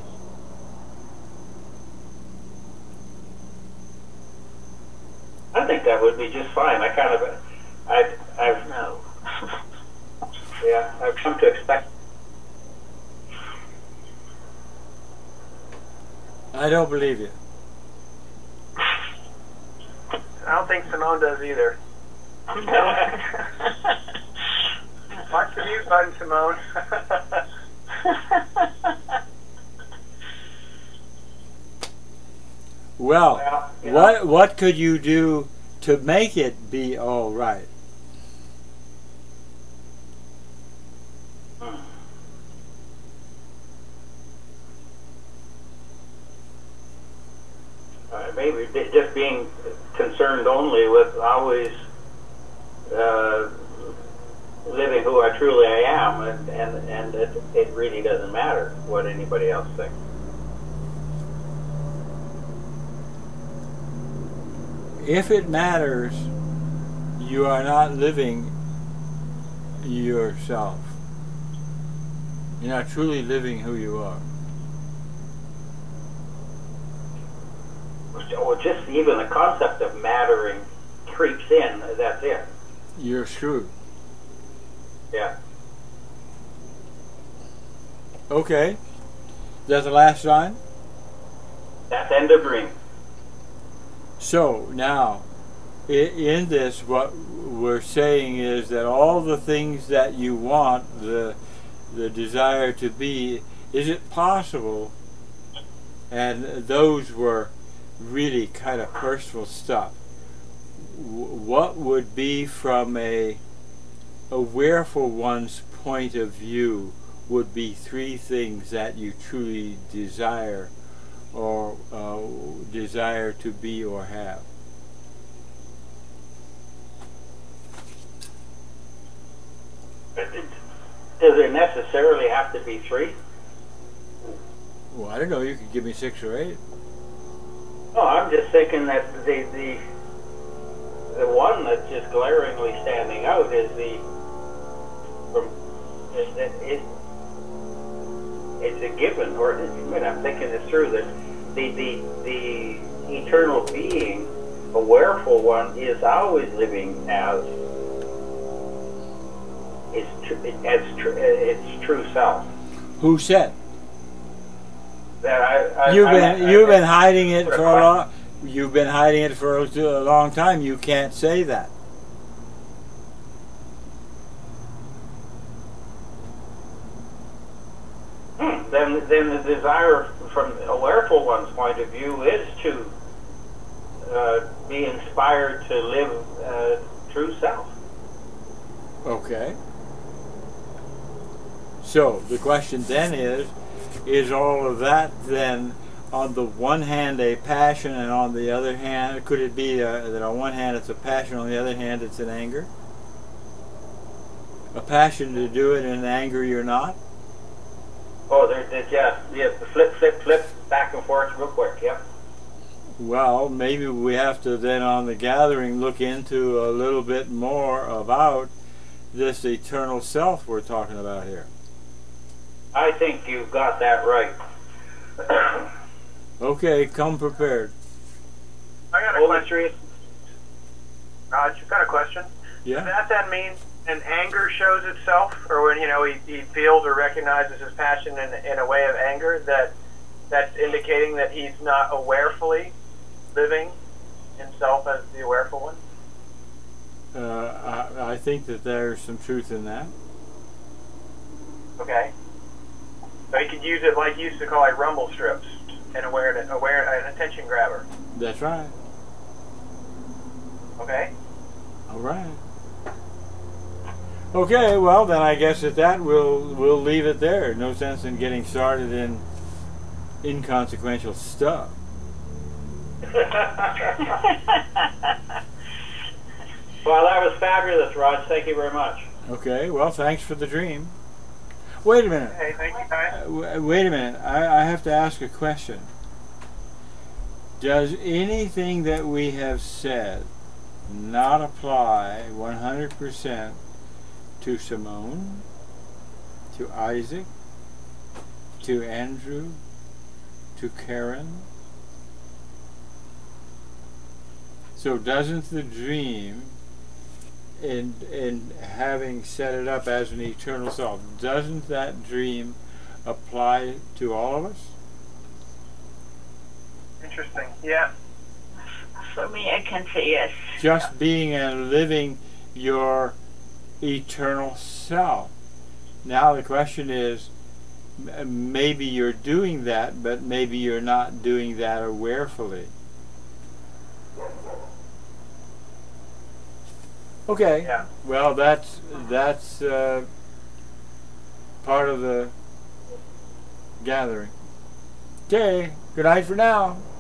[SPEAKER 2] I think that would be just fine. I've
[SPEAKER 4] No.
[SPEAKER 2] yeah, I've come to expect.
[SPEAKER 1] I don't believe you.
[SPEAKER 3] I don't think Simone does either. Watch the mute button, Simone.
[SPEAKER 1] Well,
[SPEAKER 2] Well, you know.
[SPEAKER 1] what could you do to make it be all right?
[SPEAKER 2] Maybe just being concerned only with always living who I truly am, and it really doesn't matter what anybody else thinks.
[SPEAKER 1] If it matters, you are not living yourself. You're not truly living who you are.
[SPEAKER 2] Or just even the concept of mattering creeps in. That's it.
[SPEAKER 1] You're screwed.
[SPEAKER 2] Yeah.
[SPEAKER 1] Okay. Is that the last line?
[SPEAKER 2] That's end of dream.
[SPEAKER 1] So now, in this, what we're saying is that all the things that you want, the desire to be, is it possible? And those were really kind of personal stuff. What would be, from a awareful one's point of view, would be 3 things that you truly desire, or desire to be or have?
[SPEAKER 2] Does it necessarily have to be 3?
[SPEAKER 1] Well, I don't know. You could give me 6 or 8.
[SPEAKER 2] No, I'm just thinking that the one that's just glaringly standing out is it's a given, or I'm thinking this through, that the eternal being, a awareful one, is always living as its true self.
[SPEAKER 1] Who said?
[SPEAKER 2] That
[SPEAKER 1] You've been hiding it for a long. You've been hiding it for a long time. You can't say that.
[SPEAKER 2] Then the desire from a awareful one's point of view is to be inspired to live true self.
[SPEAKER 1] Okay. So the question then is, is all of that then on the one hand a passion, and on the other hand, could it be that on one hand it's a passion, on the other hand it's an anger? A passion to do it, and an anger you're not?
[SPEAKER 2] Oh, yeah, flip, back and forth real quick, yep.
[SPEAKER 1] Well, maybe we have to then on the gathering look into a little bit more about this eternal self we're talking about here.
[SPEAKER 2] I think you've got that right.
[SPEAKER 1] Okay, come prepared.
[SPEAKER 3] I got a question. Raj, you've got a question?
[SPEAKER 1] Yeah?
[SPEAKER 3] Does that then mean an anger shows itself, or when he feels or recognizes his passion in a way of anger, that's indicating that he's not awarefully living himself as the awareful one?
[SPEAKER 1] I think that there's some truth in that.
[SPEAKER 3] Okay. So he could use it like you used to call it rumble strips, an attention grabber.
[SPEAKER 1] That's right.
[SPEAKER 3] Okay.
[SPEAKER 1] All right. Okay, well then I guess at that we'll leave it there. No sense in getting started in inconsequential stuff.
[SPEAKER 2] Well, that was fabulous, Raj. Thank you very much.
[SPEAKER 1] Okay, well thanks for the dream. Wait a minute.
[SPEAKER 3] Hey, thank you, guys.
[SPEAKER 1] Wait a minute. I have to ask a question. Does anything that we have said not apply 100% to Simone, to Isaac, to Andrew, to Karen? So doesn't the dream, in having set it up as an eternal self, doesn't that dream apply to all of us?
[SPEAKER 3] Interesting. Yeah.
[SPEAKER 4] For me, I can say yes.
[SPEAKER 1] Just being and living your eternal self. Now the question is, maybe you're doing that, but maybe you're not doing that awarefully. Okay.
[SPEAKER 3] Yeah.
[SPEAKER 1] Well, that's part of the gathering. Okay. Good night for now.